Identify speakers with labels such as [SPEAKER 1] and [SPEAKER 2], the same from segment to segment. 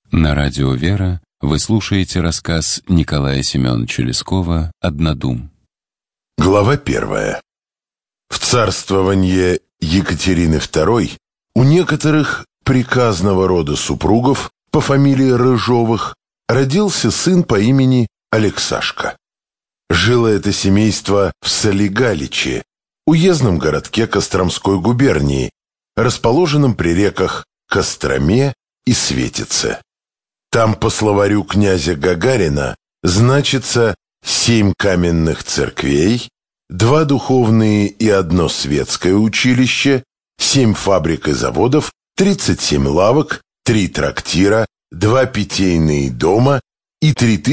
[SPEAKER 1] На радио «Вера» вы слушаете рассказ Николая Семеновича Лескова «Однодум».
[SPEAKER 2] Глава 1. В царствование Екатерины II у некоторых приказного рода супругов по фамилии Рыжовых родился сын по имени Алексашка. Жило это семейство в Солигаличе, уездном городке Костромской губернии, расположенном при реках Костроме и Светице. Там, по словарю князя Гагарина, значится 7 каменных церквей, 2 духовные и 1 светское училище, 7 фабрик и заводов, 37 лавок, 3 трактира, 2 питейные дома и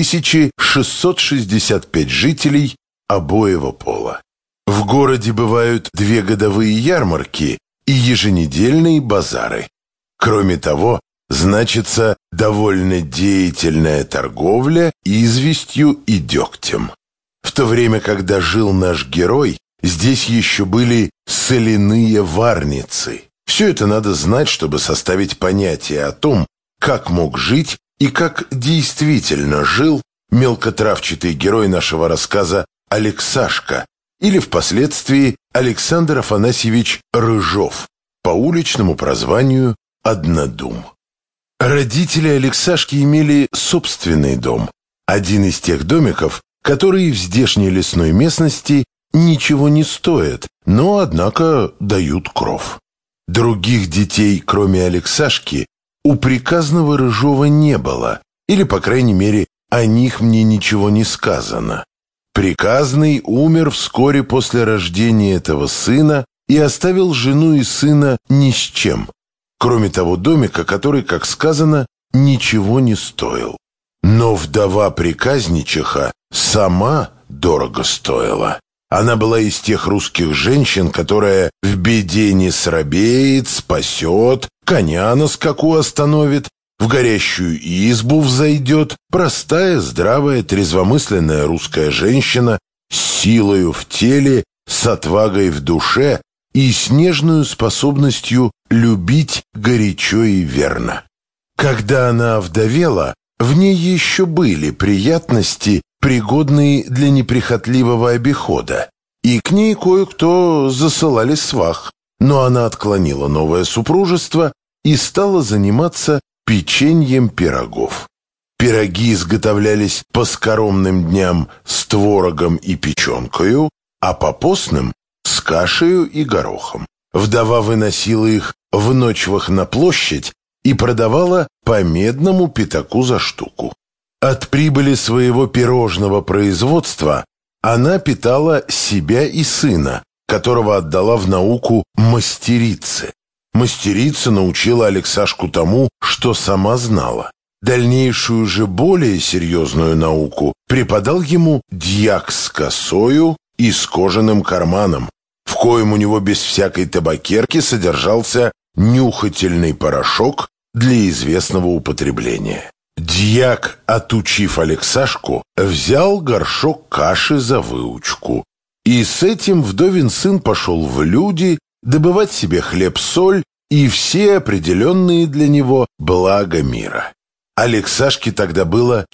[SPEAKER 2] 3665 жителей обоего пола. В городе бывают 2 годовые ярмарки и еженедельные базары. Кроме того, значится довольно деятельная торговля известью и дегтем. В то время, когда жил наш герой, здесь еще были соляные варницы. Все это надо знать, чтобы составить понятие о том, как мог жить и как действительно жил мелкотравчатый герой нашего рассказа Алексашка, или впоследствии Александр Афанасьевич Рыжов, по уличному прозванию Однодум. Родители Алексашки имели собственный дом, один из тех домиков, которые в здешней лесной местности ничего не стоят, но, однако, дают кров. Других детей, кроме Алексашки, у приказного Рыжова не было, или, по крайней мере, о них мне ничего не сказано. Приказный умер вскоре после рождения этого сына и оставил жену и сына ни с чем, кроме того домика, который, как сказано, ничего не стоил. Но вдова приказничиха сама дорого стоила. Она была из тех русских женщин, которая в беде не срабеет, спасет, коня на скаку остановит, в горящую избу взойдет. Простая, здравая, трезвомысленная русская женщина с силою в теле, с отвагой в душе и с нежную способностью любить горячо и верно. Когда она овдовела, в ней еще были приятности, пригодные для неприхотливого обихода, и к ней кое-кто засылали свах, но она отклонила новое супружество и стала заниматься печеньем пирогов. Пироги изготовлялись по скоромным дням с творогом и печенкою, а по постным — с кашею и горохом. Вдова выносила их в ночвах на площадь и продавала по медному пятаку за штуку. От прибыли своего пирожного производства она питала себя и сына, которого отдала в науку мастерице. Мастерица научила Алексашку тому, что сама знала. Дальнейшую же, более серьезную науку преподал ему дьяк с косою и с кожаным карманом, в коем у него без всякой табакерки содержался нюхательный порошок для известного употребления. Дьяк, отучив Алексашку, взял горшок каши за выучку, и с этим вдовин сын пошел в люди добывать себе хлеб-соль и все определенные для него блага мира. Алексашке тогда было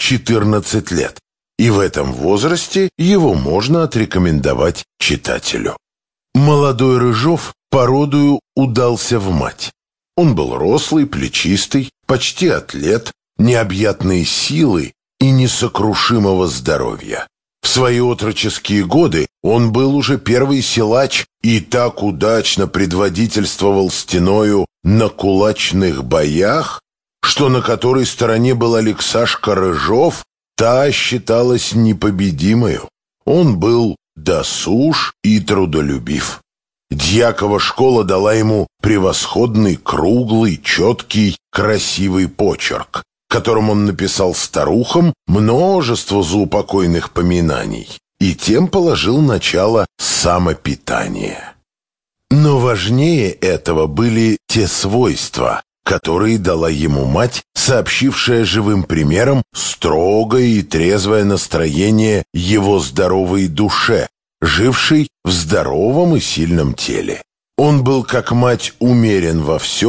[SPEAKER 2] 14 лет, и в этом возрасте его можно отрекомендовать читателю. Молодой Рыжов породою удался в мать. Он был рослый, плечистый, почти атлет, необъятной силы и несокрушимого здоровья. В свои отроческие годы он был уже первый силач и так удачно предводительствовал стеною на кулачных боях, что на которой стороне был Алексашка Рыжов, та считалась непобедимою. Он был досуж и трудолюбив. Дьякова школа дала ему превосходный, круглый, четкий, красивый почерк, которым он написал старухам множество заупокойных поминаний, и тем положил начало самопитания. Но важнее этого были те свойства, которые дала ему мать, сообщившая живым примером строгое и трезвое настроение его здоровой душе, жившей в здоровом и сильном теле. Он был, как мать, умерен во всем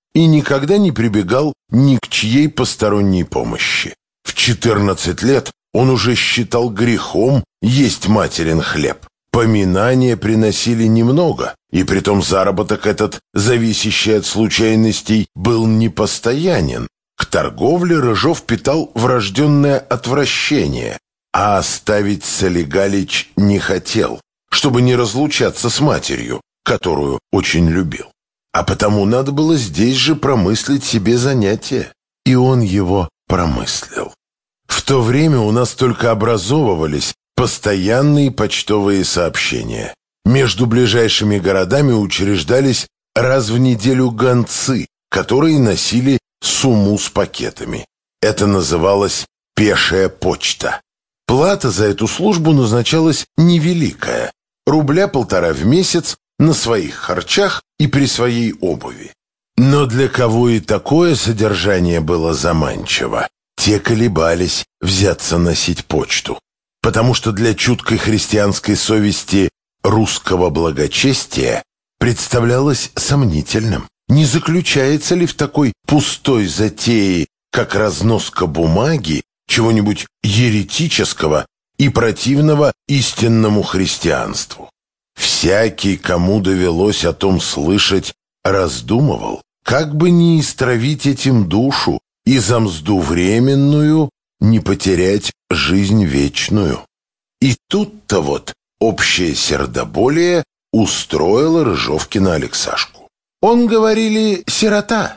[SPEAKER 2] и никогда не прибегал ни к чьей посторонней помощи. В 14 лет он уже считал грехом есть материн хлеб. Поминания приносили немного, и притом заработок этот, зависящий от случайностей, был непостоянен. К торговле Рыжов питал врожденное отвращение, а оставить Солигалич не хотел, чтобы не разлучаться с матерью, которую очень любил. А потому надо было здесь же промыслить себе занятие, и он его промыслил. В то время у нас только образовывались постоянные почтовые сообщения. Между ближайшими городами учреждались раз в неделю гонцы, которые носили сумму с пакетами. Это называлось «пешая почта». Плата за эту службу назначалась невеликая, рубля 1,5 в месяц на своих харчах и при своей обуви. Но для кого и такое содержание было заманчиво, те колебались взяться носить почту. Потому что для чуткой христианской совести русского благочестия представлялось сомнительным, не заключается ли в такой пустой затее, как разноска бумаги, чего-нибудь еретического и противного истинному христианству. Всякий, кому довелось о том слышать, раздумывал, как бы не истравить этим душу и за мзду временную не потерять жизнь вечную. И тут-то вот общее сердоболие устроило Рыжовкина Алексашку. Он, говорили, сирота.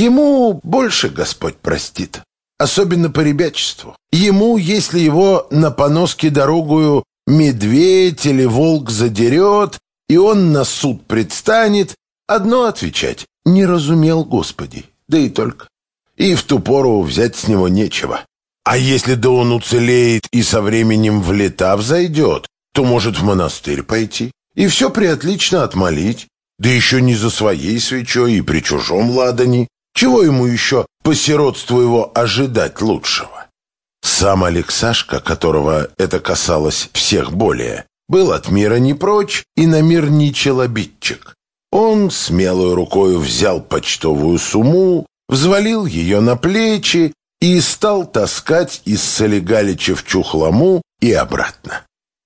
[SPEAKER 2] Ему больше Господь простит, особенно по ребячеству. Ему, если его на поноске дорогую медведь или волк задерет, и он на суд предстанет, одно отвечать: не разумел Господи, да и только. И в ту пору взять с него нечего. А если да он уцелеет и со временем в лета взойдет, то может в монастырь пойти и все приотлично отмолить, да еще не за своей свечой и при чужом ладани. Чего ему еще по сиротству его ожидать лучшего? Сам Алексашка, которого это касалось всех более, был от мира не прочь и на мир не челобитчик. Он смелой рукою взял почтовую сумму, взвалил ее на плечи и стал таскать из Солигалича в Чухлому и обратно.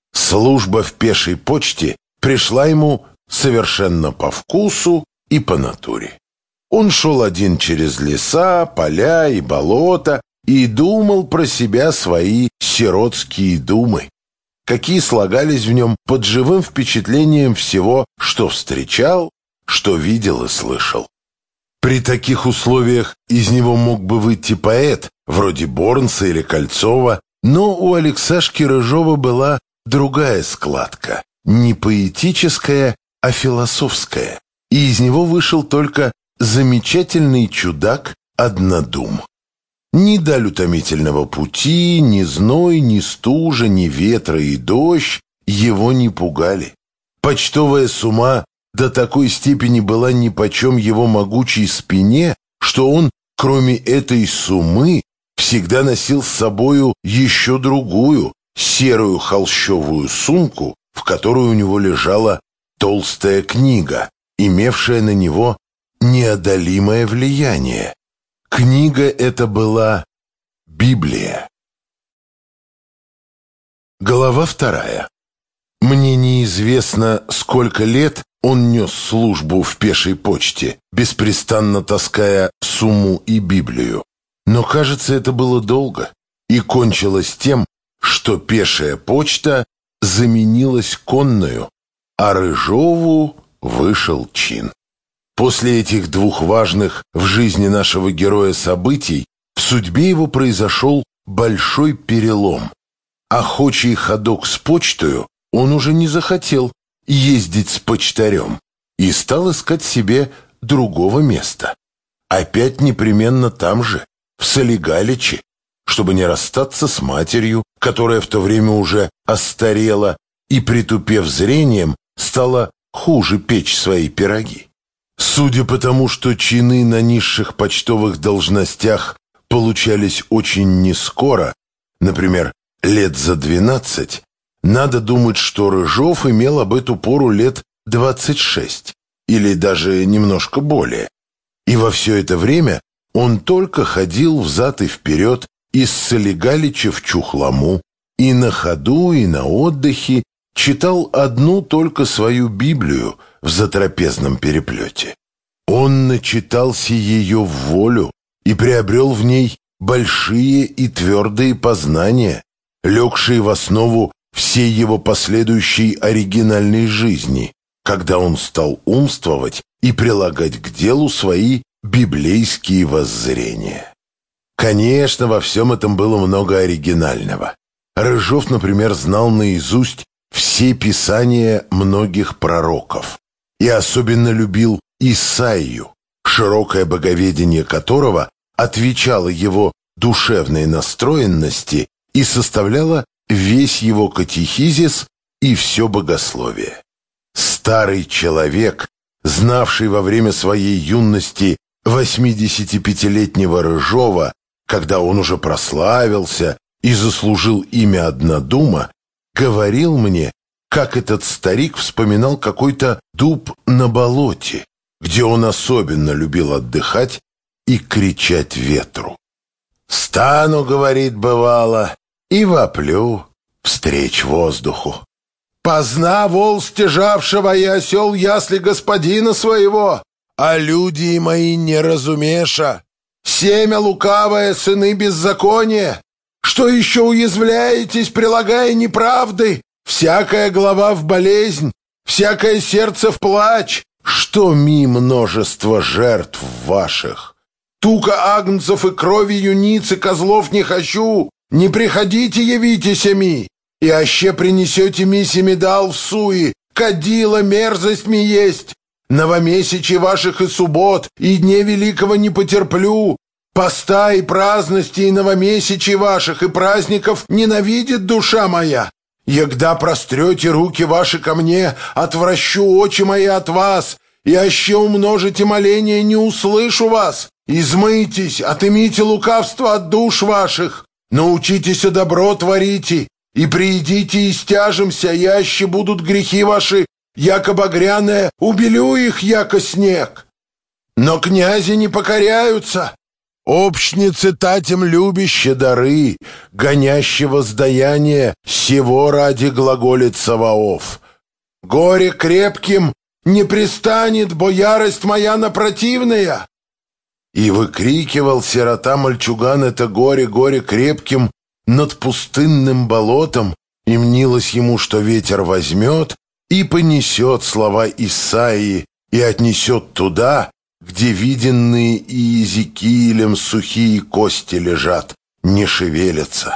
[SPEAKER 2] Служба в пешей почте пришла ему совершенно по вкусу и по натуре. Он шел один через леса, поля и болота и думал про себя свои сиротские думы, какие слагались в нем под живым впечатлением всего, что встречал, что видел и слышал. При таких условиях из него мог бы выйти поэт, вроде Борнса или Кольцова, но у Алексашки Рыжова была другая складка, не поэтическая, а философская, и из него вышел только замечательный чудак-однодум. Ни даль утомительного пути, ни зной, ни стужа, ни ветра и дождь его не пугали. Почтовая сума до такой степени была нипочем его могучей спине, что он, кроме этой суммы, всегда носил с собою еще другую, серую холщовую сумку, в которой у него лежала толстая книга, имевшая на него неодолимое влияние. Книга эта была Библия. Глава 2. Мне неизвестно, сколько лет он нес службу в пешей почте, беспрестанно таская сумму и Библию. Но, кажется, это было долго, и кончилось тем, что пешая почта заменилась конною, а Рыжову вышел чин. После этих двух важных в жизни нашего героя событий в судьбе его произошел большой перелом. Охочий ходок с почтою он уже не захотел ездить с почтарем и стал искать себе другого места. Опять непременно там же, в Солигаличе, чтобы не расстаться с матерью, которая в то время уже остарела и, притупев зрением, стала хуже печь свои пироги. Судя по тому, что чины на низших почтовых должностях получались очень нескоро, например, лет за 12, надо думать, что Рыжов имел об эту пору лет 26, или даже немножко более. И во все это время он только ходил взад и вперед из Солигалича в Чухлому, и на ходу, и на отдыхе читал одну только свою Библию в затрапезном переплете. Он начитался ее в волю и приобрел в ней большие и твердые познания, легшие в основу всей его последующей оригинальной жизни, когда он стал умствовать и прилагать к делу свои библейские воззрения. Конечно, во всем этом было много оригинального. Рыжов, например, знал наизусть все писания многих пророков и особенно любил Исаию, широкое боговедение которого отвечало его душевной настроенности и составляло весь его катехизис и все богословие. Старый человек, знавший во время своей юности 85-летнего Рыжова, когда он уже прославился и заслужил имя Однодума, говорил мне, как этот старик вспоминал какой-то дуб на болоте, где он особенно любил отдыхать и кричать ветру. «Стану, — говорит, — бывало, и воплю встреч воздуху. Позна вол стяжавшего и осел ясли господина своего, а люди мои не разумеша. Семя лукавое, сыны беззакония. Что еще уязвляетесь, прилагая неправды? Всякая голова в болезнь, всякое сердце в плач. Что множество жертв ваших? Тука агнцев и крови юниц и козлов не хочу. Не приходите, явитесь ми, и аще принесете ми семидал в суе, кадила мерзость ми есть. Новомесячий ваших и суббот, и дней великого не потерплю. Поста и праздности и новомесячий ваших, и праздников ненавидит душа моя. Егда прострете руки ваши ко мне, отвращу очи мои от вас, и аще умножите моления, не услышу вас. Измыйтесь, отымите лукавство от душ ваших, научитесь добро творите, и приидите и стяжемся, и аще будут грехи ваши, яко багряное, убелю их, яко снег. Но князи не покоряются. Общницы татем любящие дары, гонящие воздаяние, сего ради глаголит Саваоф. Горе крепким не пристанет, бо ярость моя напротивная. И выкрикивал сирота-мальчуган это горе, горе крепким над пустынным болотом, и мнилось ему, что ветер возьмет и понесет слова Исаии и отнесет туда, где виденные Иезекиилем сухие кости лежат, не шевелятся.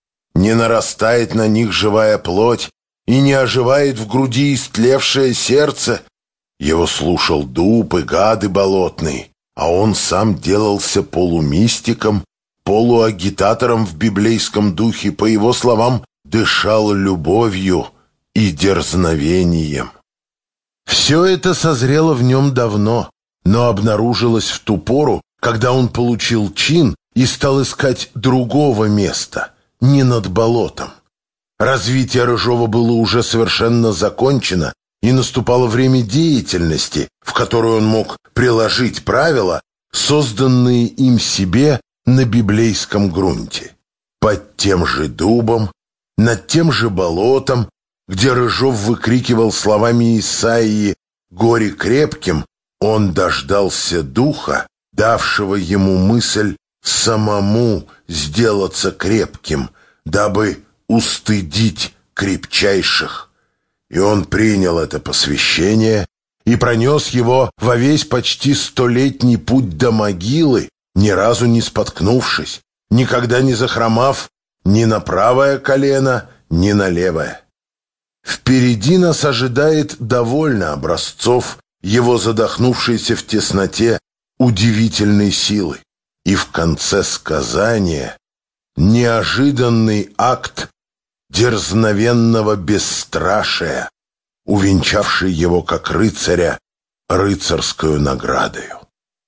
[SPEAKER 2] Не нарастает на них живая плоть и не оживает в груди истлевшее сердце. Его слушал дуб и гады болотные, а он сам делался полумистиком, полуагитатором в библейском духе, по его словам, дышал любовью и дерзновением. Все это созрело в нем давно, но обнаружилось в ту пору, когда он получил чин и стал искать другого места, не над болотом. Развитие Рыжова было уже совершенно закончено, и наступало время деятельности, в которую он мог приложить правила, созданные им себе на библейском грунте. Под тем же дубом, над тем же болотом, где Рыжов выкрикивал словами Исаии «Горе крепким», он дождался духа, давшего ему мысль самому сделаться крепким, дабы устыдить крепчайших. И он принял это посвящение и пронес его во весь почти 100-летний путь до могилы, ни разу не споткнувшись, никогда не захромав ни на правое колено, ни на левое. Впереди нас ожидает довольно образцов его задохнувшейся в тесноте удивительной силы. И в конце сказания неожиданный акт дерзновенного бесстрашия, увенчавший его как рыцаря рыцарскую наградою.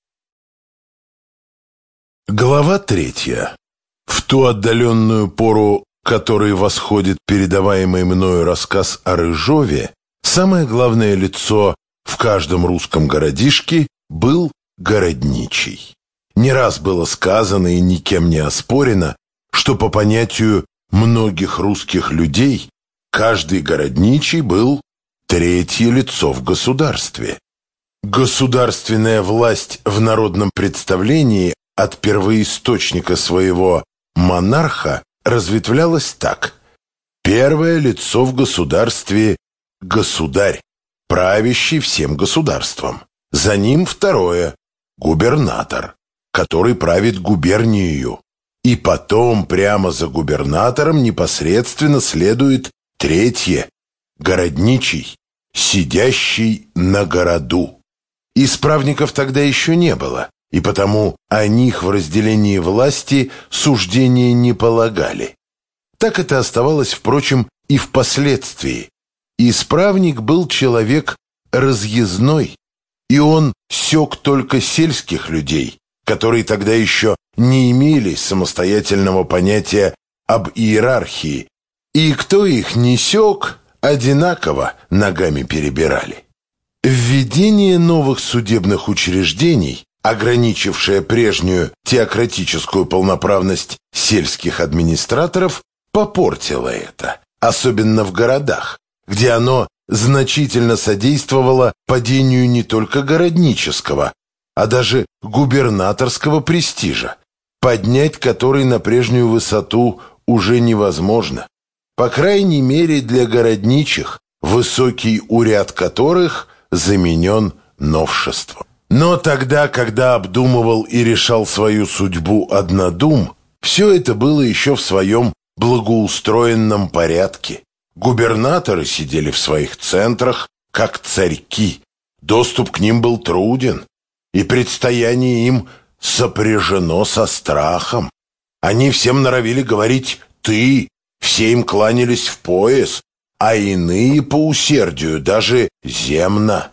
[SPEAKER 2] Глава 3. В ту отдаленную пору, которой восходит передаваемый мною рассказ о Рыжове, самое главное лицо в каждом русском городишке был городничий. Не раз было сказано и никем не оспорено, что по понятию многих русских людей каждый городничий был третье лицо в государстве. Государственная власть в народном представлении от первоисточника своего монарха разветвлялась так. Первое лицо в государстве – государь, правящий всем государством. За ним второе – губернатор, который правит губернией. И потом прямо за губернатором непосредственно следует третье – городничий, сидящий на городу. Исправников тогда еще не было, и потому о них в разделении власти суждения не полагали. Так это оставалось, впрочем, и впоследствии. Исправник был человек разъездной, и он сёк только сельских людей, которые тогда еще не имели самостоятельного понятия об иерархии, и кто их не сёк, одинаково ногами перебирали. Введение новых судебных учреждений, ограничившее прежнюю теократическую полноправность сельских администраторов, попортило это, особенно в городах, где оно значительно содействовало падению не только городнического, а даже губернаторского престижа, поднять который на прежнюю высоту уже невозможно. По крайней мере для городничих, высокий уряд которых заменен новшеством. Но тогда, когда обдумывал и решал свою судьбу однодум, все это было еще в своем благоустроенном порядке. Губернаторы сидели в своих центрах, как царьки. Доступ к ним был труден, и предстояние им сопряжено со страхом. Они всем норовили говорить «ты», все им кланялись в пояс, а иные по усердию даже земно.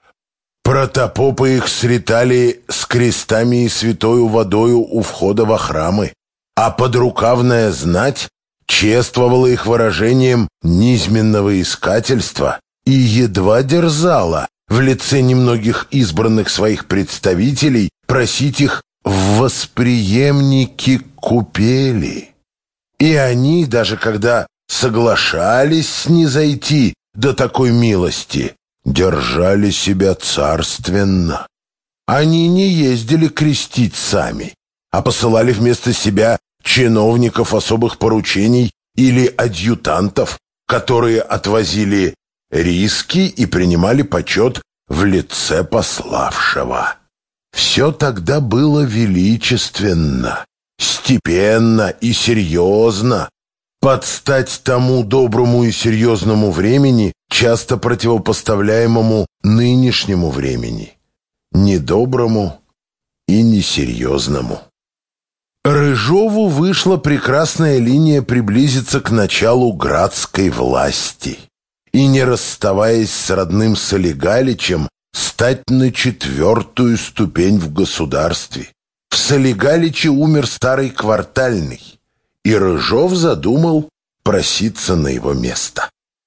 [SPEAKER 2] Протопопы их сретали с крестами и святою водою у входа во храмы, а подрукавная знать чествовала их выражением низменного искательства и едва дерзала в лице немногих избранных своих представителей просить их в восприемники купели. И они, даже когда соглашались снизойти до такой милости, держали себя царственно. Они не ездили крестить сами, а посылали вместо себя чиновников особых поручений или адъютантов, которые отвозили риски и принимали почет в лице пославшего. Все тогда было величественно, степенно и серьезно, под стать тому доброму и серьезному времени, часто противопоставляемому нынешнему времени, недоброму и несерьезному. Рыжову вышла прекрасная линия приблизиться к началу градской власти и, не расставаясь с родным Солигаличем, стать на 4-ю ступень в государстве. В Солигаличе умер старый Квартальный, и Рыжов задумал проситься на его место.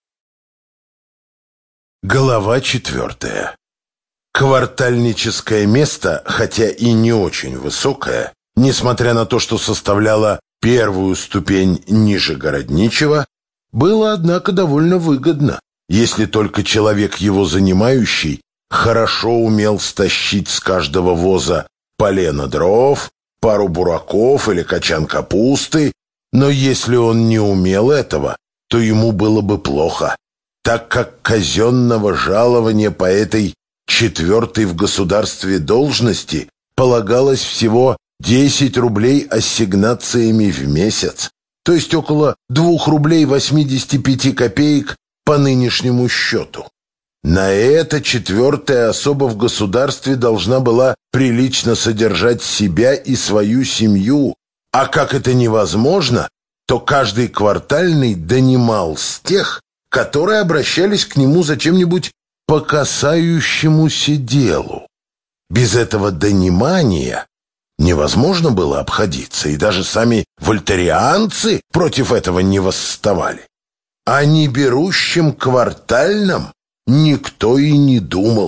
[SPEAKER 2] Глава 4. Квартальническое место, хотя и не очень высокое, несмотря на то, что составляло 1-ю ступень ниже городничего, было, однако, довольно выгодно, если только человек, его занимающий, хорошо умел стащить с каждого воза полено дров, пару бураков или качан капусты, но если он не умел этого, то ему было бы плохо, так как казенного жалования по этой 4-й в государстве должности полагалось всего 10 рублей ассигнациями в месяц, то есть около 2 рублей 85 копеек по нынешнему счету. На это 4-я особа в государстве должна была прилично содержать себя и свою семью, а как это невозможно, то каждый квартальный донимал с тех, которые обращались к нему за чем-нибудь по касающемуся делу. Без этого донимания невозможно было обходиться, и даже сами вольтерианцы против этого не восставали. О неберущем квартальном никто и не думал.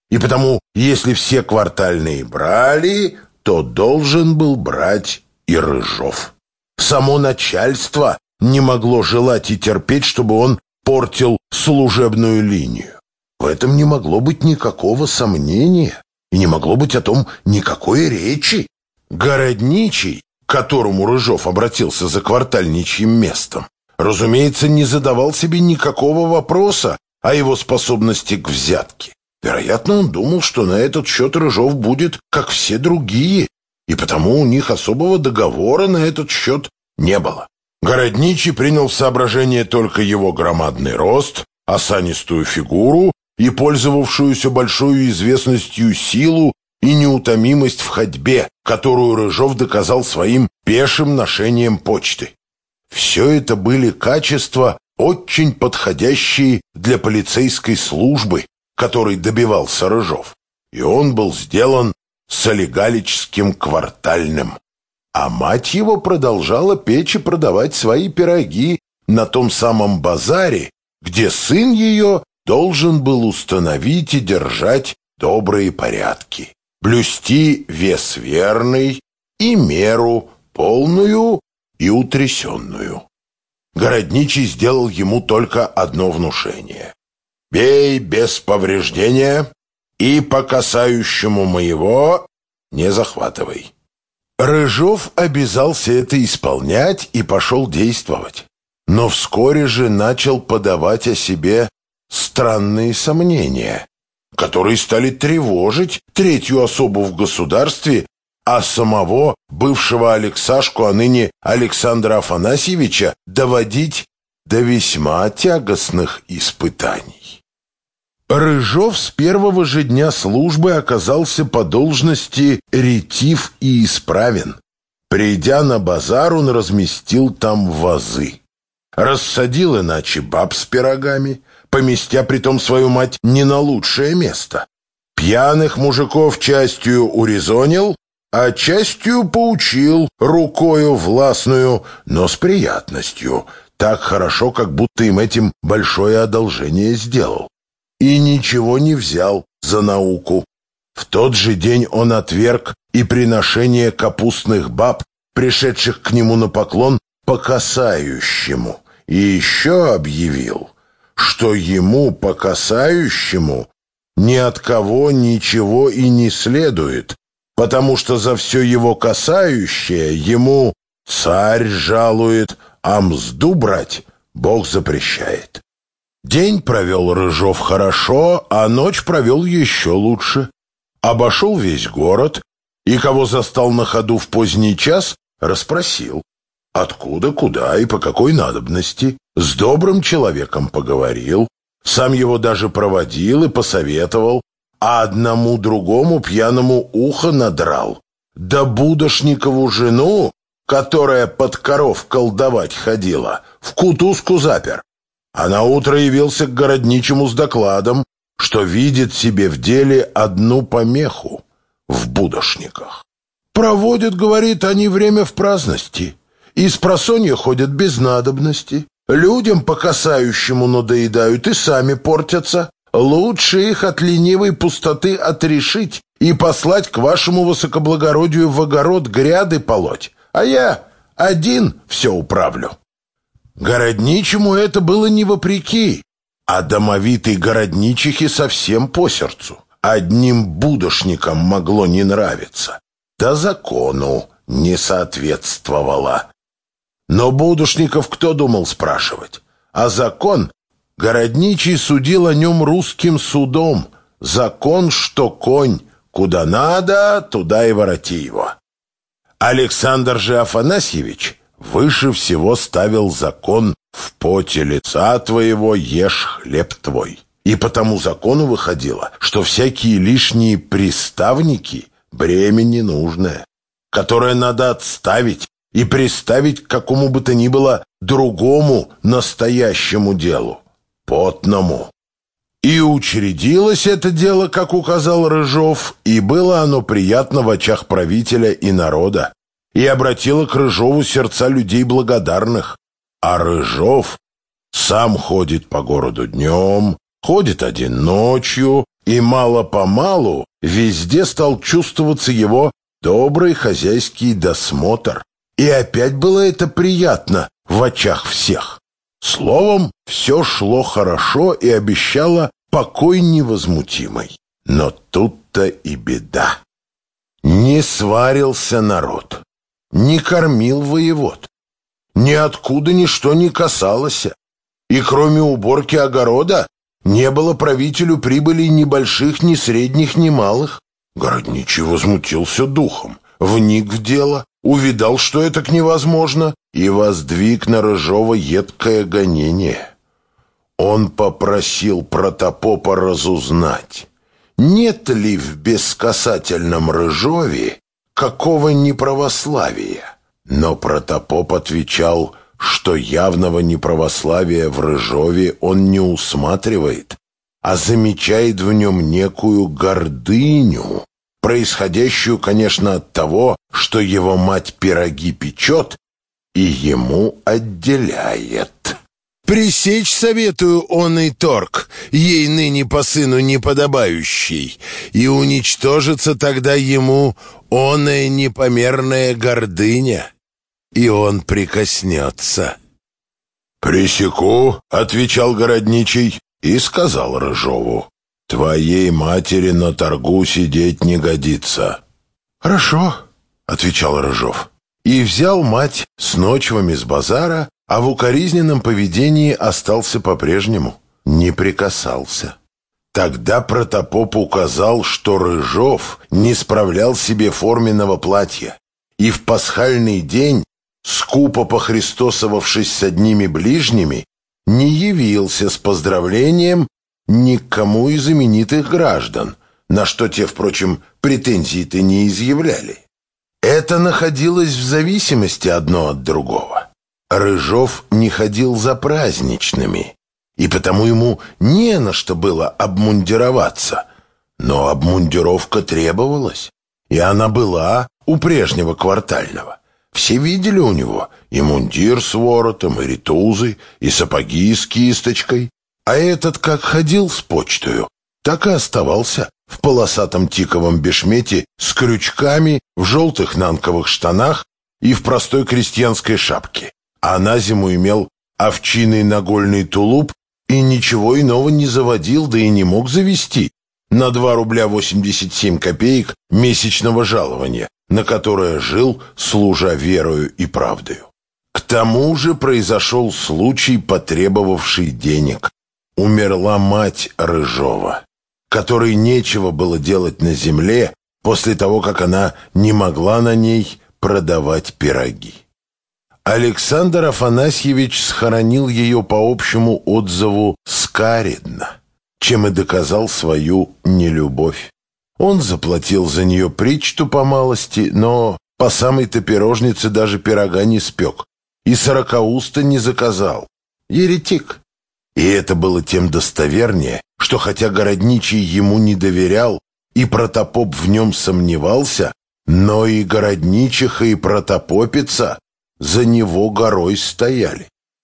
[SPEAKER 2] И потому, если все квартальные брали, то должен был брать и Рыжов. Само начальство не могло желать и терпеть, чтобы он портил служебную линию. В этом не могло быть никакого сомнения, и не могло быть о том никакой речи. Городничий, к которому Рыжов обратился за квартальничьим местом, разумеется, не задавал себе никакого вопроса о его способности к взятке. Вероятно, он думал, что на этот счет Рыжов будет, как все другие, и потому у них особого договора на этот счет не было. Городничий принял в соображение только его громадный рост, осанистую фигуру и пользовавшуюся большой известностью силу и неутомимость в ходьбе, которую Рыжов доказал своим пешим ношением почты. Все это были качества, очень подходящие для полицейской службы, которой добивался Рыжов, и он был сделан солигалическим квартальным. А мать его продолжала печь и продавать свои пироги на том самом базаре, где сын ее должен был установить и держать добрые порядки, блюсти вес верный и меру полную и утрясенную. Городничий сделал ему только одно внушение: «Бей без повреждения и по касающему моего не захватывай». Рыжов обязался это исполнять и пошел действовать. Но вскоре же начал подавать о себе странные сомнения, которые стали тревожить третью особу в государстве, а самого бывшего Алексашку, а ныне Александра Афанасьевича, доводить до весьма тягостных испытаний. Рыжов с первого же дня службы оказался по должности ретив и исправен. Придя на базар, он разместил там вазы. Рассадил иначе баб с пирогами, поместя притом свою мать не на лучшее место. Пьяных мужиков частью урезонил, а частью поучил рукою властную, но с приятностью, так хорошо, как будто им этим большое одолжение сделал. И ничего не взял за науку. В тот же день он отверг и приношение капустных баб, пришедших к нему на поклон по касающему, и еще объявил, что ему по касающему ни от кого ничего и не следует, потому что за все его касающее ему царь жалует, а мзду брать Бог запрещает. День провел Рыжов хорошо, а ночь провел еще лучше. Обошел весь город, и кого застал на ходу в поздний час, расспросил, откуда, куда и по какой надобности. С добрым человеком поговорил, сам его даже проводил и посоветовал, а одному другому пьяному ухо надрал. Да Будошникову жену, которая под коров колдовать ходила, в кутузку запер. А наутро явился к городничему с докладом, что видит себе в деле одну помеху в Будошниках. Проводят, говорит, они время в праздности, и спросонья ходят без надобности. Людям по касающему надоедают и сами портятся. Лучше их от ленивой пустоты отрешить и послать к вашему высокоблагородию в огород гряды полоть, а я один все управлю». Городничему это было не вопреки, а домовитой городничихе совсем по сердцу. Одним будошникам могло не нравиться, да закону не соответствовало. Но будушников кто думал спрашивать? А закон? Городничий судил о нем русским судом. Закон, что конь, куда надо, туда и вороти его. Александр же Афанасьевич выше всего ставил закон: в поте лица твоего ешь хлеб твой. И по тому закону выходило, что всякие лишние приставники — бремя ненужное, которое надо отставить и приставить к какому бы то ни было другому настоящему делу, потному. И учредилось это дело, как указал Рыжов, и было оно приятно в очах правителя и народа, и обратило к Рыжову сердца людей благодарных. А Рыжов сам ходит по городу днем, ходит один ночью и мало-помалу везде стал чувствоваться его добрый хозяйский досмотр. И опять было это приятно в очах всех. Словом, все шло хорошо и обещало покой невозмутимый. Но тут-то и беда. Не сварился народ, не кормил воевод. Ниоткуда ничто не касалось. И кроме уборки огорода не было правителю прибыли ни больших, ни средних, ни малых. Городничий возмутился духом, вник в дело, увидал, что это невозможно, и воздвиг на Рыжова едкое гонение. Он попросил протопопа разузнать, нет ли в бескасательном Рыжове какого неправославия. Но протопоп отвечал, что явного неправославия в Рыжове он не усматривает, а замечает в нем некую гордыню, происходящую, конечно, от того, что его мать пироги печет и ему отделяет. Пресечь советую он и торг, ей ныне по сыну неподобающий, и уничтожится тогда ему оная непомерная гордыня, и он прикоснется. «Пресеку», — отвечал городничий, и сказал Рыжову, «Твоей матери на торгу сидеть не годится». «Хорошо», — отвечал Рыжов, и взял мать с ночевами с базара, а в укоризненном поведении остался по-прежнему, не прикасался. Тогда протопоп указал, что Рыжов не справлял себе форменного платья, и в пасхальный день, скупо похристосовавшись с одними ближними, не явился с поздравлением ни к кому из именитых граждан, на что те, впрочем, претензий-то не изъявляли. Это находилось в зависимости одно от другого. Рыжов не ходил за праздничными, и потому ему не на что было обмундироваться, но обмундировка требовалась, и она была у прежнего квартального. Все видели у него и мундир с воротом, и ритузы, и сапоги с кисточкой. А этот как ходил с почтою, так и оставался в полосатом тиковом бешмете с крючками, в желтых нанковых штанах и в простой крестьянской шапке. А на зиму имел овчиный нагольный тулуп и ничего иного не заводил, да и не мог завести, на 2 рубля 87 копеек месячного жалования, на которое жил, служа верою и правдою. К тому же произошел случай, потребовавший денег. Умерла мать Рыжова, которой нечего было делать на земле после того, как она не могла на ней продавать пироги. Александр Афанасьевич схоронил ее по общему отзыву скаредно, чем и доказал свою нелюбовь. Он заплатил за нее причту по малости, но по самой-то пирожнице даже пирога не спек и 40 не заказал. Еретик. И это было тем достовернее, что хотя городничий ему не доверял и протопоп в нем сомневался, но и городничиха, и протопопица за него горой стояли.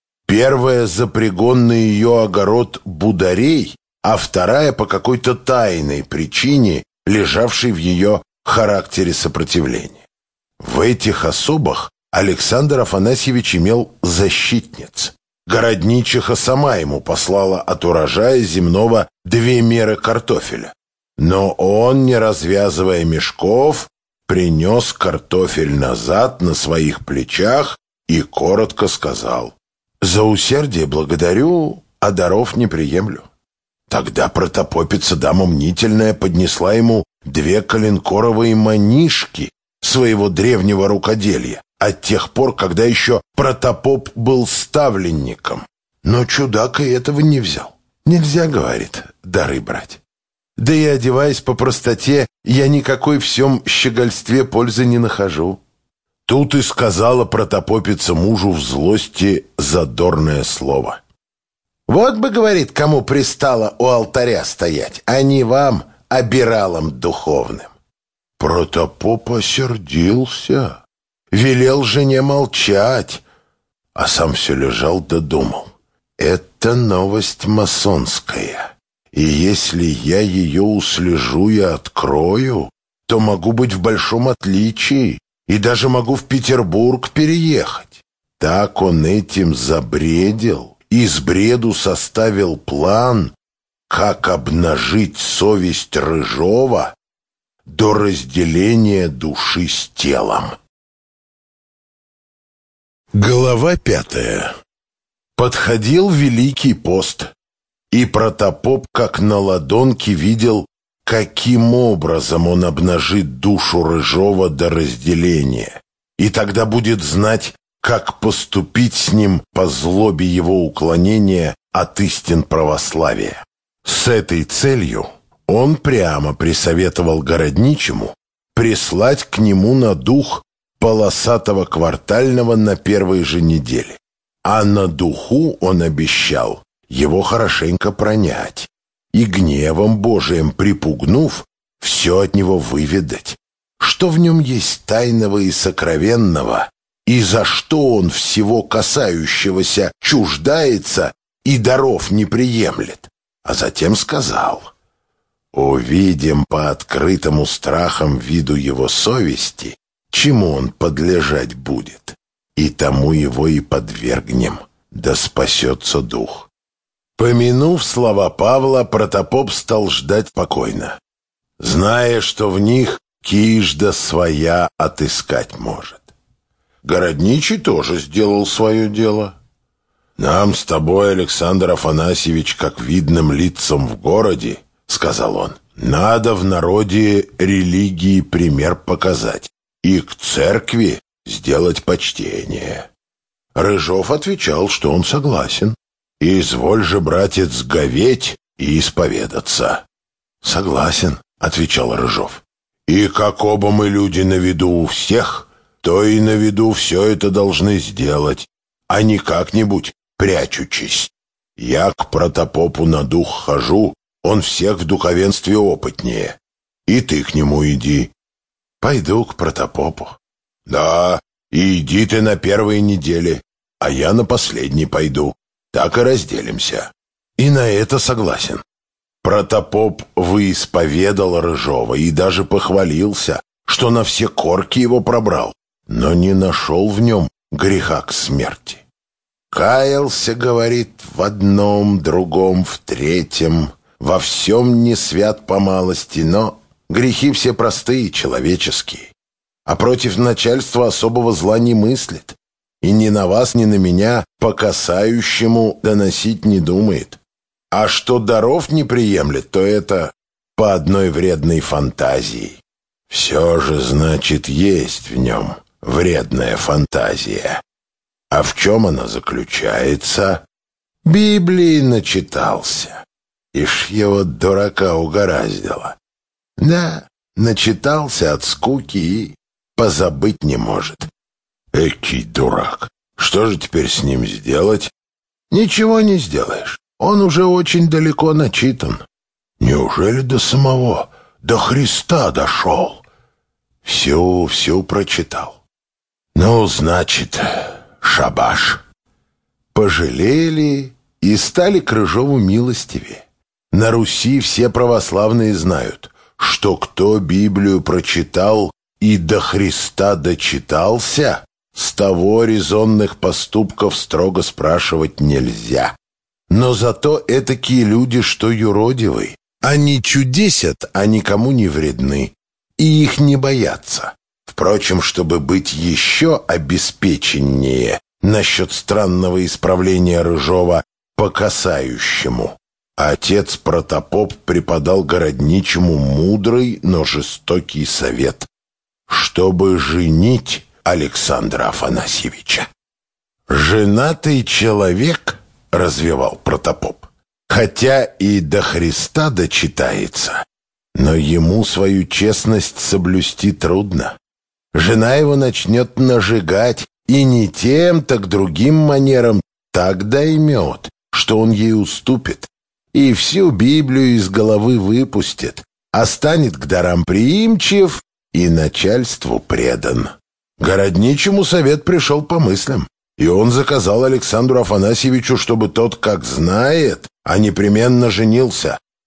[SPEAKER 2] Первая за пригонный ее огород бударей, а вторая по какой-то тайной причине, лежавшей в ее характере сопротивления. В этих особах Александр Афанасьевич имел защитниц. Городничиха сама ему послала от урожая земного 2 меры картофеля. Но он, не развязывая мешков, принес картофель назад на своих плечах и коротко сказал: «За усердие благодарю, а даров не приемлю». Тогда протопопица, дама мнительная, поднесла ему 2 коленкоровые манишки своего древнего рукоделья, от тех пор, когда еще протопоп был ставленником. Но чудак и этого не взял. «Нельзя, — говорит, — дары брать. Да и одеваясь по простоте, я никакой в сём щегольстве пользы не нахожу». Тут и сказала протопопица мужу в злости задорное слово. «Вот бы, — говорит, — кому пристало у алтаря стоять, а не вам, обиралам духовным». Протопоп осердился, велел жене молчать, а сам все лежал да думал. Это новость масонская, И если я ее услежу и открою, то могу быть в большом отличии и даже могу в Петербург переехать. Так он этим забредил и с бреду составил план, как обнажить совесть Рыжова до разделения души с телом. Глава 5. Подходил Великий пост, и протопоп как на ладонке видел, каким образом он обнажит душу Рыжова до разделения, и тогда будет знать, как поступить с ним по злобе его уклонения от истин православия. С этой целью он прямо присоветовал городничему прислать к нему на дух полосатого квартального на первой же неделе. А на духу он обещал его хорошенько пронять и гневом Божиим припугнув, все от него выведать, что в нем есть тайного и сокровенного, и за что он всего касающегося чуждается и даров не приемлет. А затем сказал: «Увидим по открытому страхам виду его совести, чему он подлежать будет, и тому его и подвергнем, да спасется дух». Помянув слова Павла, протопоп стал ждать спокойно, зная, что в них кижда своя отыскать может. Городничий тоже сделал свое дело. «Нам с тобой, Александр Афанасьевич, как видным лицам в городе, — сказал он, — надо в народе религии пример показать и к церкви сделать почтение». Рыжов отвечал, что он согласен. «Изволь же, братец, говеть и исповедаться». «Согласен», — отвечал Рыжов. «И как оба мы люди на виду у всех, то и на виду все это должны сделать, а не как-нибудь прячучись. Я к протопопу на дух хожу, он всех в духовенстве опытнее. И ты к нему иди». «Пойду к протопопу». «Да, и иди ты на первой неделе, а я на последней пойду. Так и разделимся». И на это согласен. Протопоп выисповедал Рыжова и даже похвалился, что на все корки его пробрал, но не нашел в нем греха к смерти. «Каялся, — говорит, — в одном, другом, в третьем, во всем не свят по малости, но грехи все простые, человеческие, а против начальства особого зла не мыслит, и ни на вас, ни на меня по касающему доносить не думает. А что даров не приемлет, то это по одной вредной фантазии. Все же, значит, есть в нем вредная фантазия. А в чем она заключается? Библии начитался. Ишь его, дурака, угораздило. Да, начитался от скуки и позабыть не может. Экий дурак. Что же теперь с ним сделать? Ничего не сделаешь. Он уже очень далеко начитан. Неужели до самого, до Христа дошел? Всю прочитал. Ну, значит, шабаш. Пожалели и стали к Рыжову милостивее. На Руси все православные знают, что кто Библию прочитал и до Христа дочитался, с того резонных поступков строго спрашивать нельзя. Но зато этакие люди, что юродивы, они чудесят, а никому не вредны, и их не боятся. Впрочем, чтобы быть еще обеспеченнее насчет странного исправления Рыжова по касающему, отец протопоп преподал городничему мудрый, но жестокий совет, чтобы женить Александра Афанасьевича. «Женатый человек, — развивал протопоп, — хотя и до Христа дочитается, но ему свою честность соблюсти трудно. Жена его начнет нажигать, и не тем, так другим манером так доймет, что он ей уступит, и всю Библию из головы выпустит, а станет к дарам приимчив и начальству предан». Городничему совет пришел по мыслям, и он заказал Александру Афанасьевичу, чтобы тот, как знает, а непременно женился.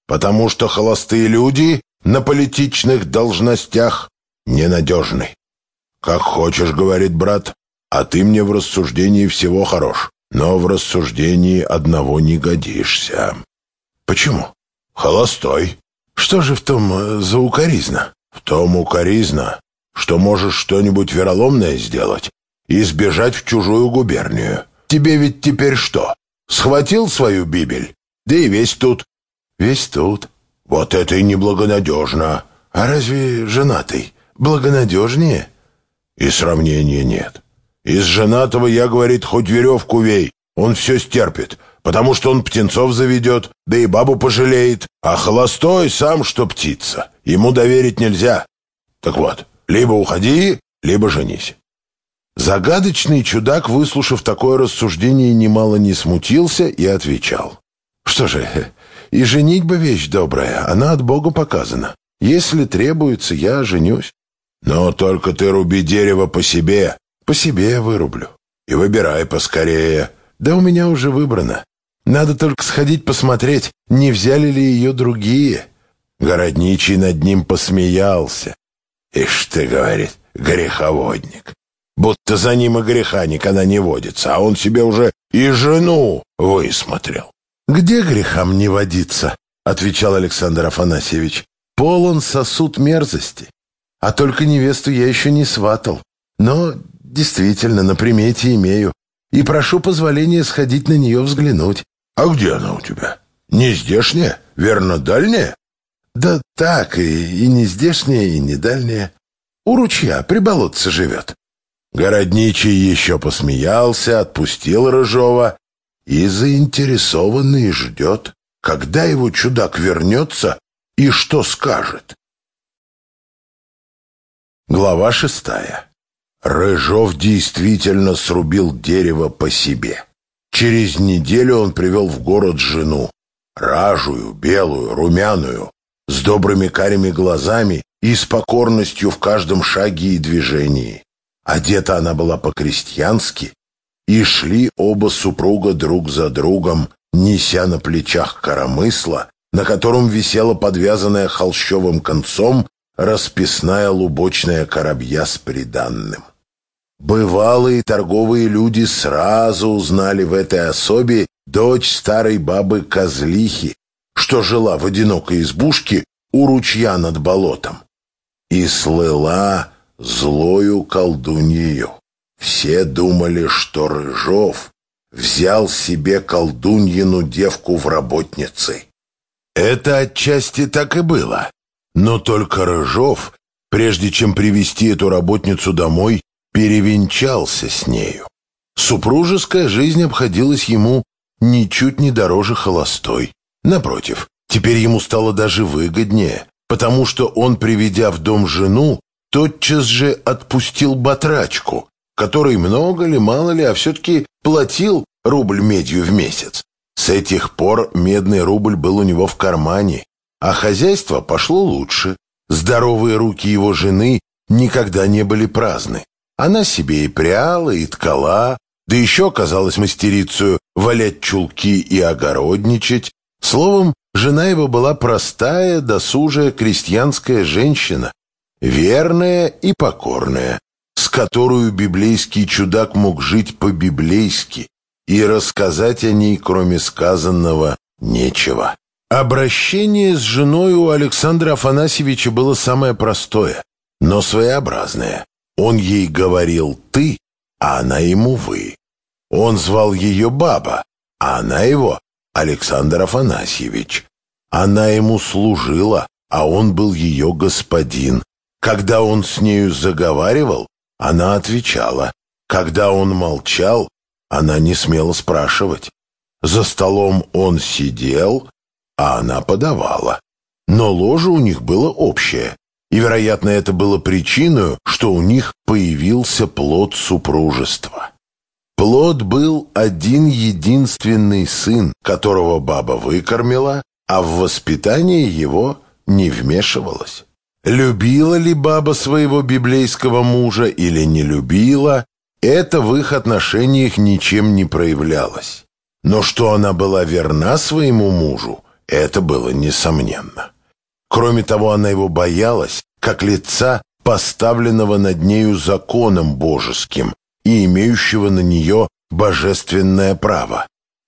[SPEAKER 2] потому что холостые люди на политичных должностях ненадежны. «Как хочешь, — говорит брат, — а ты мне в рассуждении всего хорош, но в рассуждении одного не годишься». «Почему?» «Холостой». «Что же в том за укоризна?» «В том укоризна, что можешь что-нибудь вероломное сделать и сбежать в чужую губернию. Тебе ведь теперь что? Схватил свою Бибель, да и весь тут». «Весь тут». «Вот это и неблагонадежно». «А разве женатый благонадежнее?» «И сравнения нет. Из женатого я, — говорит, — хоть веревку вей, он все стерпит, потому что он птенцов заведет, да и бабу пожалеет, а холостой сам что птица, ему доверить нельзя. Так вот, либо уходи, либо женись». Загадочный чудак, выслушав такое рассуждение, немало не смутился и отвечал: «Что же, и женитьба вещь добрая, она от Бога показана. Если требуется, я женюсь. Но только ты руби дерево по себе вырублю. И выбирай поскорее». «Да у меня уже выбрано. Надо только сходить посмотреть, не взяли ли ее другие». Городничий над ним посмеялся. «Ишь ты, — говорит, — греховодник. Будто за ним и греха никогда не водится, а он себе уже и жену высмотрел». «Где грехам не водиться? — отвечал Александр Афанасьевич. — Полон сосуд мерзости. А только невесту я еще не сватал. Но действительно на примете имею. И прошу позволения сходить на нее взглянуть». «А где она у тебя? Не здешняя? Верно, дальняя?» «Да так, и не здешняя, и не дальняя. У ручья, при болотце живет». Городничий еще посмеялся, отпустил Рыжова и заинтересованный ждет, когда его чудак вернется и что скажет. Глава 6. Рыжов действительно срубил дерево по себе. Через неделю он привел в город жену, ражую, белую, румяную, с добрыми карими глазами и с покорностью в каждом шаге и движении. Одета она была по-крестьянски, и шли оба супруга друг за другом, неся на плечах коромысло, на котором висела подвязанная холщовым концом расписная лубочная коробья с приданным. Бывалые торговые люди сразу узнали в этой особе дочь старой бабы Козлихи, что жила в одинокой избушке у ручья над болотом, и слыла злою колдуньею. Все думали, что Рыжов взял себе колдуньину девку в работницы. Это отчасти так и было, но только Рыжов, прежде чем привести эту работницу домой, перевенчался с нею. Супружеская жизнь обходилась ему ничуть не дороже холостой. Напротив, теперь ему стало даже выгоднее, потому что он, приведя в дом жену, тотчас же отпустил батрачку, который много ли, мало ли, а все-таки платил рубль медью в месяц. С этих пор медный рубль был у него в кармане, а хозяйство пошло лучше. Здоровые руки его жены никогда не были праздны. Она себе и пряла, и ткала, да еще оказалась мастерицею валять чулки и огородничать. Словом, жена его была простая, досужая крестьянская женщина, верная и покорная, с которой библейский чудак мог жить по-библейски, и рассказать о ней, кроме сказанного, нечего. Обращение с женой у Александра Афанасьевича было самое простое, но своеобразное. Он ей говорил «ты», а она ему «вы». Он звал ее баба, а она его Александр Афанасьевич. Она ему служила, а он был ее господин. Когда он с нею заговаривал, она отвечала. Когда он молчал, она не смела спрашивать. За столом он сидел, а она подавала. Но ложе у них было общее, и, вероятно, это было причиной, что у них появился плод супружества. Плод был один единственный сын, которого баба выкормила, а в воспитание его не вмешивалась. Любила ли баба своего библейского мужа или не любила, это в их отношениях ничем не проявлялось. Но что она была верна своему мужу, Это было несомненно. Кроме того, она его боялась, как лица, поставленного над нею законом божеским и имеющего на нее божественное право.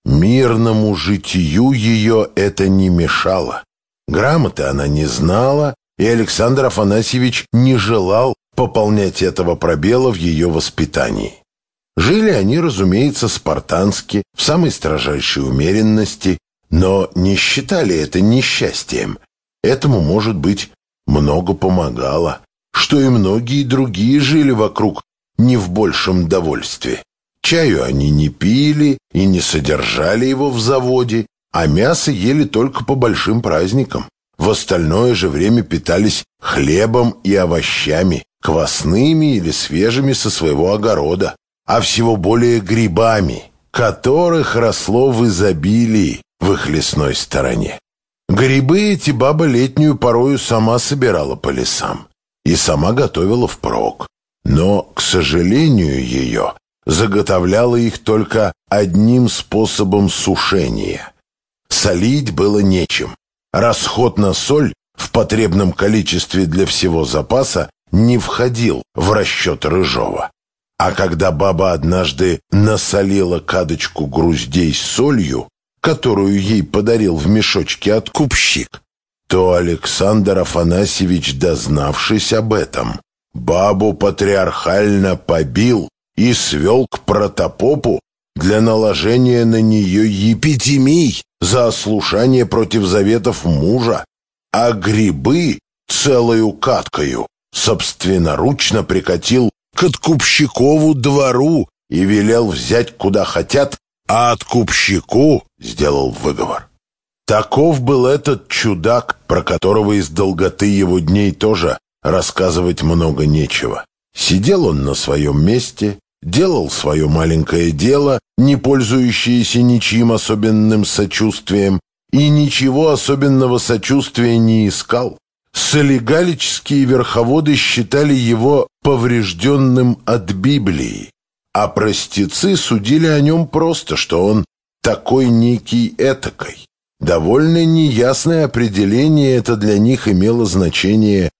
[SPEAKER 2] Мирному житию ее это не мешало. Грамоты она не знала, и Александр Афанасьевич не желал пополнять этого пробела в ее воспитании. Жили они, разумеется, спартански, в самой строжайшей умеренности, но не считали это несчастьем. Этому, может быть, много помогало, что и многие другие жили вокруг не в большем довольстве. Чаю они не пили и не содержали его в заводе, а мясо ели только по большим праздникам. В остальное же время питались хлебом и овощами, квасными или свежими со своего огорода, а всего более грибами, которых росло в изобилии в их лесной стороне. Грибы эти баба летнюю порою сама собирала по лесам и сама готовила впрок, но, к сожалению, ее заготовляла их только одним способом сушения. Солить было нечем. Расход на соль в потребном количестве для всего запаса не входил в расчет Рыжова. А когда баба однажды насолила кадочку груздей с солью, которую ей подарил в мешочке откупщик, то Александр Афанасьевич, дознавшись об этом, бабу патриархально побил и свел к протопопу для наложения на нее епитемий за ослушание против заветов мужа, а грибы целою каткою собственноручно прикатил к откупщикову двору и велел взять куда хотят, а откупщику сделал выговор. Таков был этот чудак, про которого из долготы его дней тоже рассказывать много нечего. Сидел он на своем месте, делал свое маленькое дело, не пользующееся ничьим особенным сочувствием, и ничего особенного сочувствия не искал. Солигалические верховоды считали его поврежденным от Библии, а простецы судили о нем просто, что он такой некий этакой. Довольно неясное определение это для них имело значение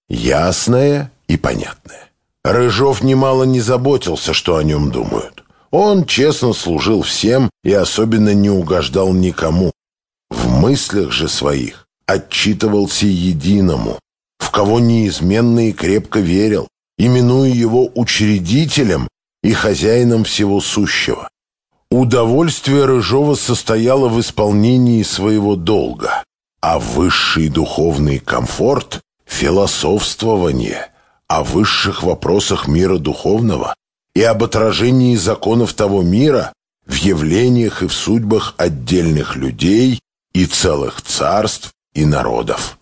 [SPEAKER 2] ясное и понятное. Рыжов немало не заботился, что о нем думают. Он честно служил всем и особенно не угождал никому. В мыслях же своих отчитывался единому, в кого неизменно и крепко верил, именуя его учредителем и хозяином всего сущего. Удовольствие Рыжова состояло в исполнении своего долга, а высший духовный комфорт — философствование о высших вопросах мира духовного и об отражении законов того мира в явлениях и в судьбах отдельных людей и целых царств и народов.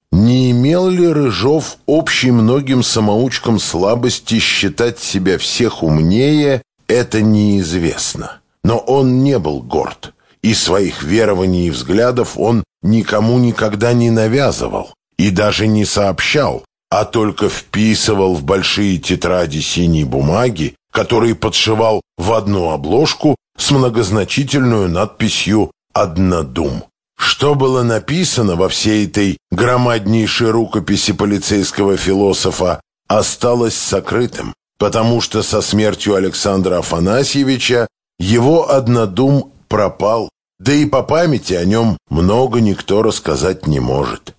[SPEAKER 2] Не имел ли Рыжов общей многим самоучкам слабости считать себя всех умнее, это неизвестно. Но он не был горд, и своих верований и взглядов он никому никогда не навязывал и даже не сообщал, а только вписывал в большие тетради синей бумаги, которые подшивал в одну обложку с многозначительную надписью «Однодум». Что было написано во всей этой громаднейшей рукописи полицейского философа, осталось сокрытым, потому что со смертью Александра Афанасьевича его однодум пропал, да и по памяти о нем много никто рассказать не может.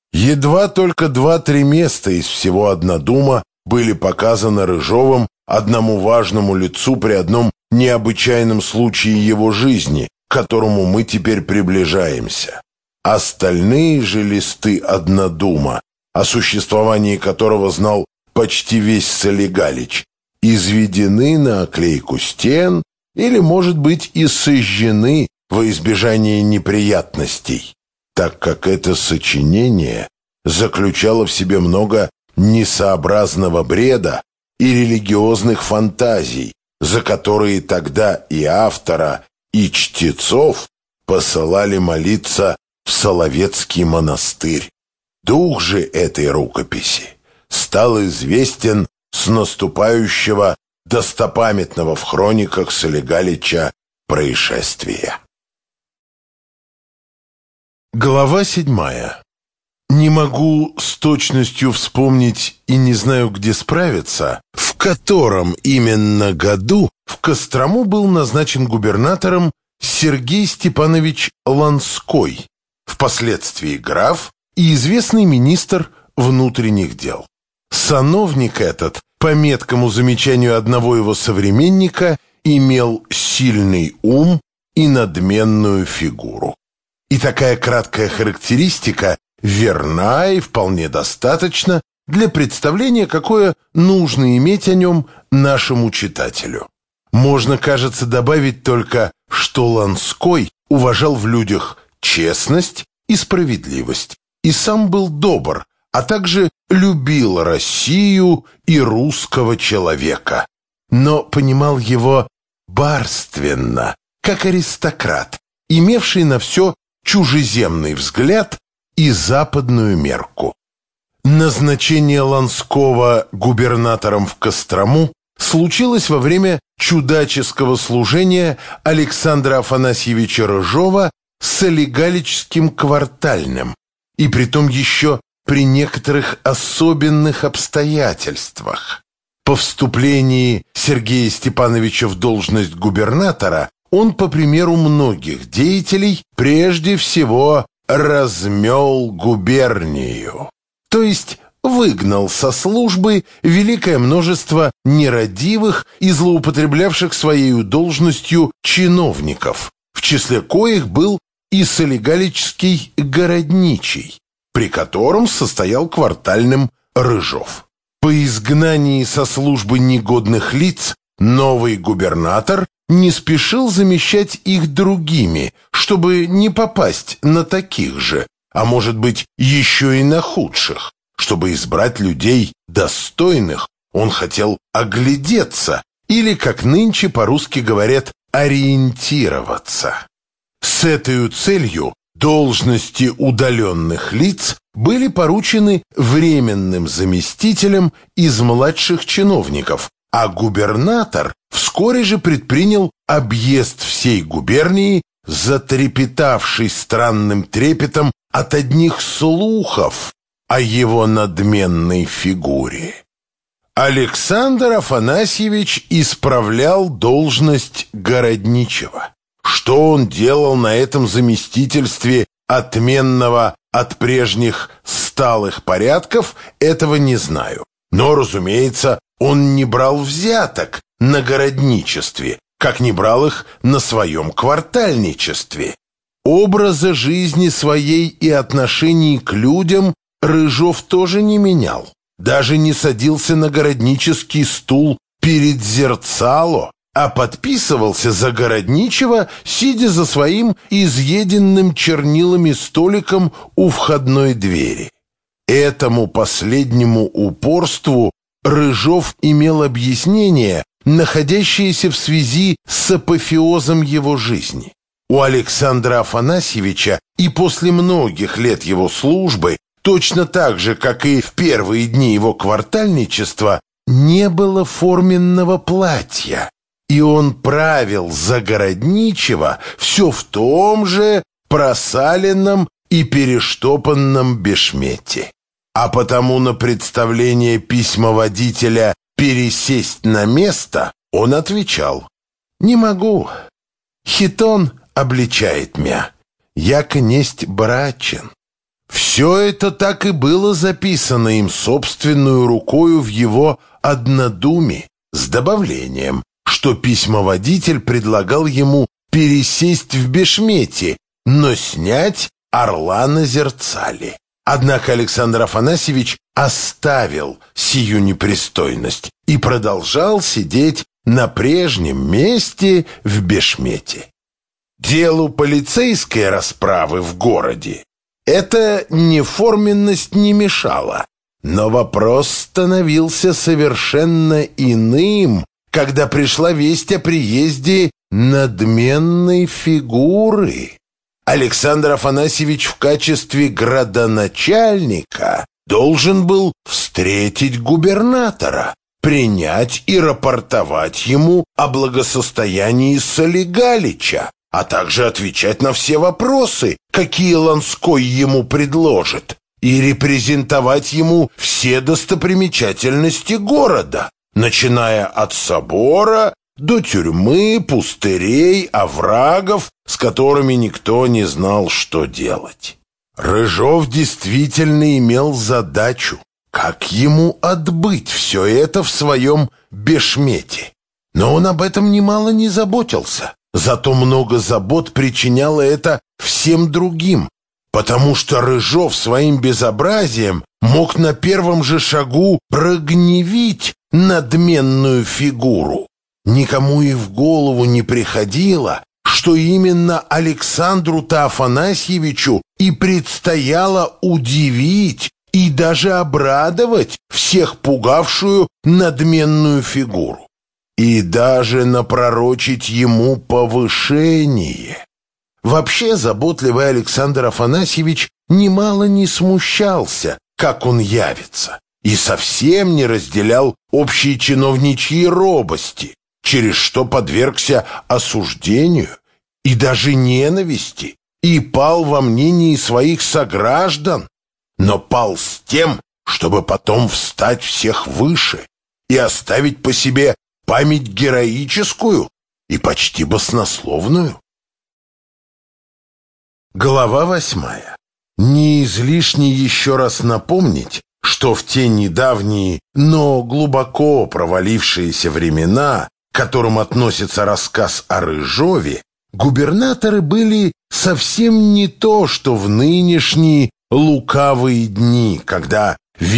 [SPEAKER 2] Едва только 2-3 места из всего однодума были показаны Рыжовым одному важному лицу при одном необычайном случае его жизни, к которому мы теперь приближаемся. Остальные же листы однодума, о существовании которого знал почти весь Солигалич, изведены на оклейку стен или, может быть, и сожжены во избежание неприятностей, так как это сочинение заключало в себе много несообразного бреда и религиозных фантазий, за которые тогда и автора, и чтецов посылали молиться в Соловецкий монастырь. Дух же этой рукописи стал известен с наступающего достопамятного в хрониках Солигалича происшествия. Глава 7. Не могу с точностью вспомнить и не знаю, где справиться, в котором именно году в Кострому был назначен губернатором Сергей Степанович Ланской, впоследствии граф и известный министр внутренних дел. Сановник этот, по меткому замечанию одного его современника, имел сильный ум и надменную фигуру. И такая краткая характеристика верна и вполне достаточна для представления, какое нужно иметь о нем нашему читателю. Можно, кажется, добавить только, что Ланской уважал в людях честность и справедливость, и сам был добр, а также любил Россию и русского человека, но понимал его барственно, как аристократ, имевший на все чужеземный взгляд и западную мерку. Назначение Ланского губернатором в Кострому случилось во время чудаческого служения Александра Афанасьевича Рыжова с олигалическим квартальным, и притом еще при некоторых особенных обстоятельствах. По вступлении Сергея Степановича в должность губернатора он, по примеру многих деятелей, прежде всего размел губернию, то есть выгнал со службы великое множество нерадивых и злоупотреблявших своей должностью чиновников, в числе коих был и солигалический городничий, при котором состоял квартальным Рыжов. По изгнании со службы негодных лиц новый губернатор не спешил замещать их другими, чтобы не попасть на таких же, а может быть еще и на худших. Чтобы избрать людей достойных, он хотел оглядеться, или, как нынче по-русски говорят, ориентироваться. С этой целью должности удаленных лиц были поручены временным заместителям из младших чиновников, а губернатор вскоре же предпринял объезд всей губернии, затрепетавший странным трепетом от одних слухов о его надменной фигуре. Александр Афанасьевич исправлял должность городничего. Что он делал на этом заместительстве отменного от прежних сталых порядков, этого не знаю. Но, разумеется, он не брал взяток на городничестве, как не брал их на своем квартальничестве. Образа жизни своей и отношений к людям Рыжов тоже не менял. Даже не садился на городнический стул перед зерцало, а подписывался за городничего, сидя за своим изъеденным чернилами столиком у входной двери. Этому последнему упорству Рыжов имел объяснение, находящееся в связи с апофеозом его жизни. У Александра Афанасьевича и после многих лет его службы, точно так же, как и в первые дни его квартальничества, не было форменного платья, и он правил за городничего все в том же просаленном и перештопанном бешмете. А потому на представление письмоводителя пересесть на место он отвечал: «Не могу, хитон обличает мя, яко несть брачен». Все это так и было записано им собственную рукою в его однодуме, с добавлением, что письмоводитель предлагал ему пересесть в бешмете, но снять орла на зерцале. Однако Александр Афанасьевич оставил сию непристойность и продолжал сидеть на прежнем месте в бешмете. Делу полицейской расправы в городе эта неформенность не мешала, но вопрос становился совершенно иным, когда пришла весть о приезде надменной фигуры. Александр Афанасьевич в качестве градоначальника должен был встретить губернатора, принять и рапортовать ему о благосостоянии Солигалича, а также отвечать на все вопросы, какие Ланской ему предложит, и репрезентовать ему все достопримечательности города, начиная от собора до тюрьмы, пустырей, оврагов, с которыми никто не знал, что делать. Рыжов действительно имел задачу, как ему отбыть все это в своем бешмете. Но он об этом немало не заботился. Зато много забот причиняло это всем другим, потому что Рыжов своим безобразием мог на первом же шагу прогневить надменную фигуру. Никому и в голову не приходило, что именно Александру-то Афанасьевичу и предстояло удивить и даже обрадовать всех пугавшую надменную фигуру. И даже напророчить ему повышение. Вообще заботливый Александр Афанасьевич немало не смущался, как он явится, и совсем не разделял общей чиновничьей робости, через что подвергся осуждению и даже ненависти, и пал во мнении своих сограждан, но пал с тем, чтобы потом встать всех выше и оставить по себе память героическую и почти баснословную. Глава 8. Не излишне еще раз напомнить, что в те недавние, но глубоко провалившиеся времена, к которым относится рассказ о Рыжове, губернаторы были совсем не то, что в нынешние лукавые дни, когда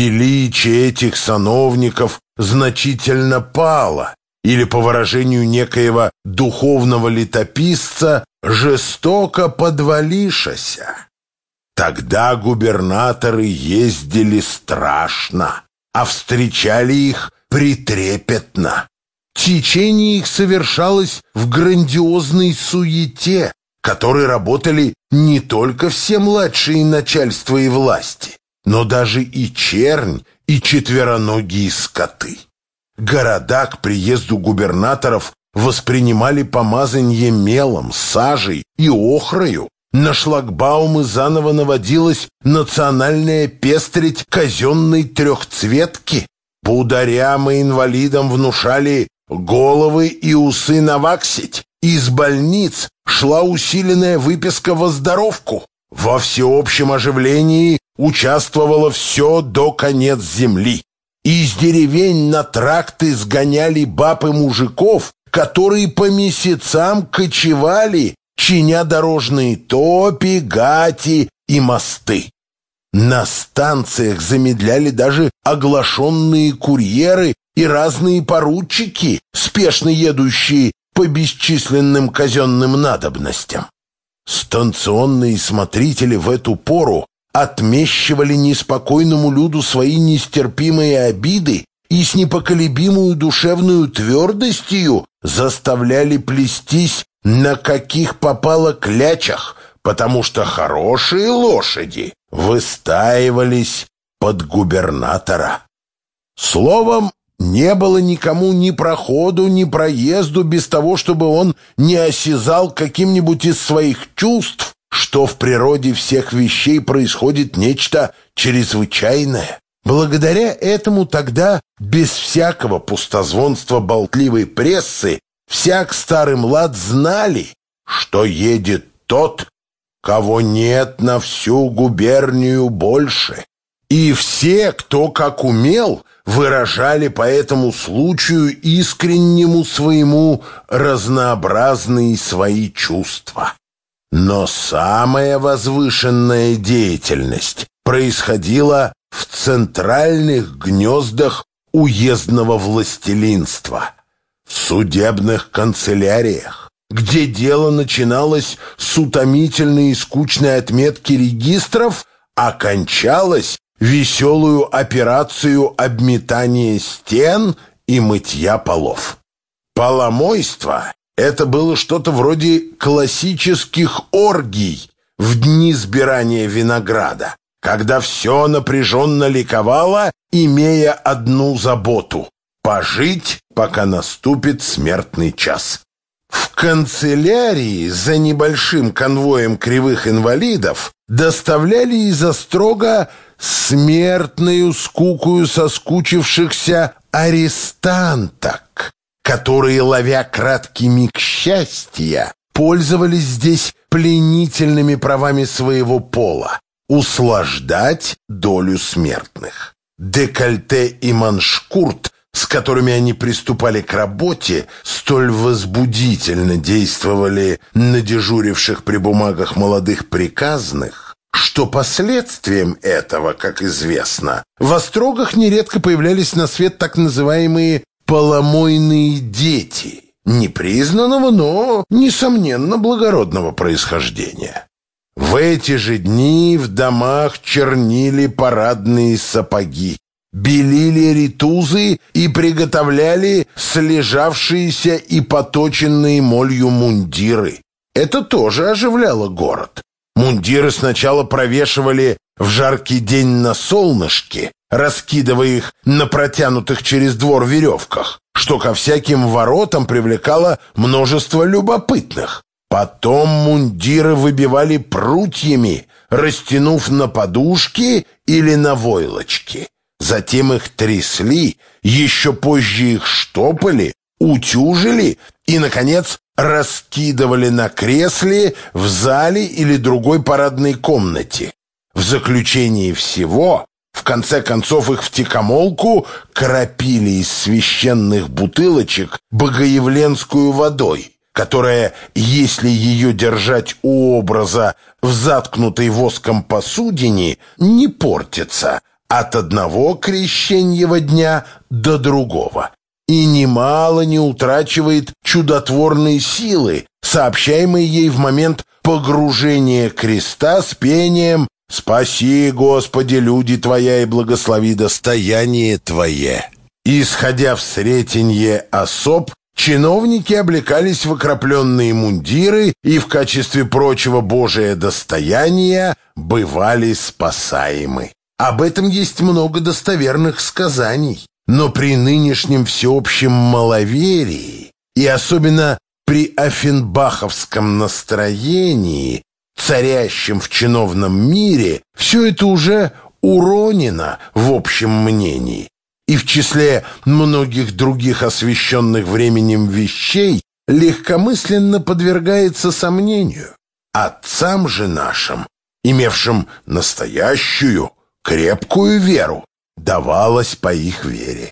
[SPEAKER 2] величие этих сановников значительно пало, или, по выражению некоего духовного летописца, жестоко подвалишася. Тогда губернаторы ездили страшно, а встречали их притрепетно. Течение их совершалось в грандиозной суете, которой работали не только все младшие начальства и власти, но даже и чернь, и четвероногие скоты. Города к приезду губернаторов воспринимали помазанье мелом, сажей и охрою. На шлагбаумы заново наводилась национальная пестрить казенной трехцветки. Бударям и инвалидам внушали головы и усы наваксить. Из больниц шла усиленная выписка в оздоровку. Во всеобщем оживлении участвовало все до конец земли. Из деревень на тракты сгоняли баб и мужиков, которые по месяцам кочевали, чиня дорожные топи, гати и мосты. На станциях замедляли даже оглашенные курьеры и разные поручики, спешно едущие по бесчисленным казенным надобностям. Станционные смотрители в эту пору отмещивали неспокойному люду свои нестерпимые обиды и с непоколебимую душевную твердостью заставляли плестись на каких попало клячах, потому что хорошие лошади выстаивались под губернатора. Словом, не было никому ни проходу, ни проезду без того, чтобы он не осязал каким-нибудь из своих чувств, что в природе всех вещей происходит нечто чрезвычайное. Благодаря этому тогда, без всякого пустозвонства болтливой прессы, всяк старый млад знали, что едет тот, кого нет на всю губернию больше. И все, кто как умел, выражали по этому случаю искреннему своему разнообразные свои чувства. Но самая возвышенная деятельность происходила в центральных гнездах уездного властелинства, в судебных канцеляриях, где дело начиналось с утомительной и скучной отметки регистров, а кончалось веселую операцию обметания стен и мытья полов. Поломойство — это было что-то вроде классических оргий в дни сбирания винограда, когда все напряженно ликовало, имея одну заботу — пожить, пока наступит смертный час. В канцелярии за небольшим конвоем кривых инвалидов доставляли из острога смертную скукую соскучившихся арестанток, которые, ловя краткий миг счастья, пользовались здесь пленительными правами своего пола — услаждать долю смертных. Декольте и маншкурт, с которыми они приступали к работе, столь возбудительно действовали на дежуривших при бумагах молодых приказных, что последствием этого, как известно, в острогах нередко появлялись на свет так называемые «поломойные дети» непризнанного, но, несомненно, благородного происхождения. В эти же дни в домах чернили парадные сапоги, белили ритузы и приготовляли слежавшиеся и поточенные молью мундиры. Это тоже оживляло город. Мундиры сначала провешивали в жаркий день на солнышке, раскидывая их на протянутых через двор веревках, что ко всяким воротам привлекало множество любопытных. Потом мундиры выбивали прутьями, растянув на подушки или на войлочки. Затем их трясли, еще позже их штопали, утюжили и, наконец, раскидывали на кресле в зале или другой парадной комнате. В заключении всего, в конце концов, их втикомолку кропили из священных бутылочек богоявленскую водой, которая, если ее держать у образа в заткнутой воском посудине, не портится от одного крещеньего дня до другого и немало не утрачивает чудотворной силы, сообщаемой ей в момент погружения креста с пением «Спаси, Господи, люди Твоя, и благослови достояние Твое». Исходя в сретенье особ, чиновники облекались в окропленные мундиры и в качестве прочего Божия достояния бывали спасаемы. Об этом есть много достоверных сказаний, но при нынешнем всеобщем маловерии и особенно при оффенбаховском настроении, царящем в чиновном мире, все это уже уронено в общем мнении. И в числе многих других освященных временем вещей легкомысленно подвергается сомнению. Отцам же нашим, имевшим настоящую, крепкую веру, давалось по их вере.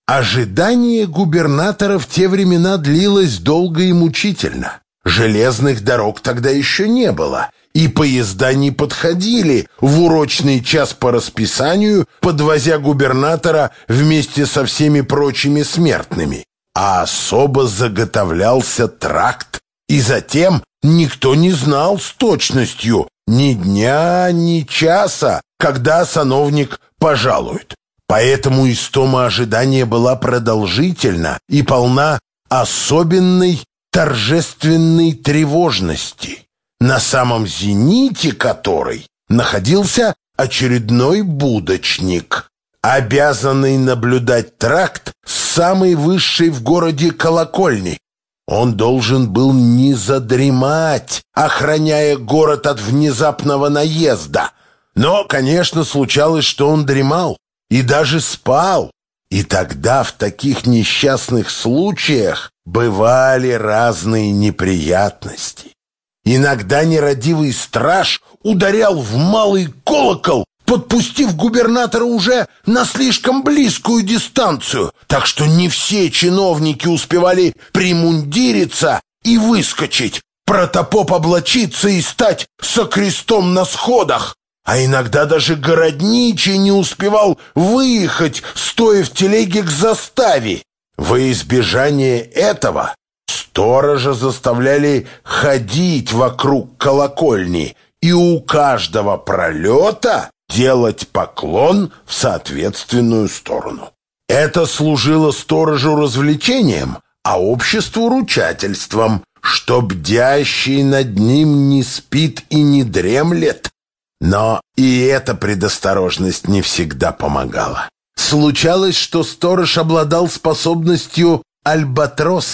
[SPEAKER 2] Ожидание губернатора в те времена длилось долго и мучительно. Железных дорог тогда еще не было, и поезда не подходили в урочный час по расписанию, подвозя губернатора вместе со всеми прочими смертными. А особо заготовлялся тракт, и затем никто не знал с точностью ни дня, ни часа, когда сановник пожалует. Поэтому истома ожидания была продолжительна и полна особенной торжественной тревожности, на самом зените которой находился очередной будочник, обязанный наблюдать тракт с самой высшей в городе колокольни. Он должен был не задремать, охраняя город от внезапного наезда. Но, конечно, случалось, что он дремал и даже спал. И тогда в таких несчастных случаях бывали разные неприятности. Иногда нерадивый страж ударял в малый колокол, подпустив губернатора уже на слишком близкую дистанцию, так что не все чиновники успевали примундириться и выскочить, протопоп облачиться и стать со крестом на сходах. А иногда даже городничий не успевал выехать, стоя в телеге к заставе. Во избежание этого сторожа заставляли ходить вокруг колокольни и у каждого пролета делать поклон в соответственную сторону. Это служило сторожу развлечением, а обществу ручательством, что бдящий над ним не спит и не дремлет. Но и эта предосторожность не всегда помогала. Случалось, что сторож обладал способностью альбатроса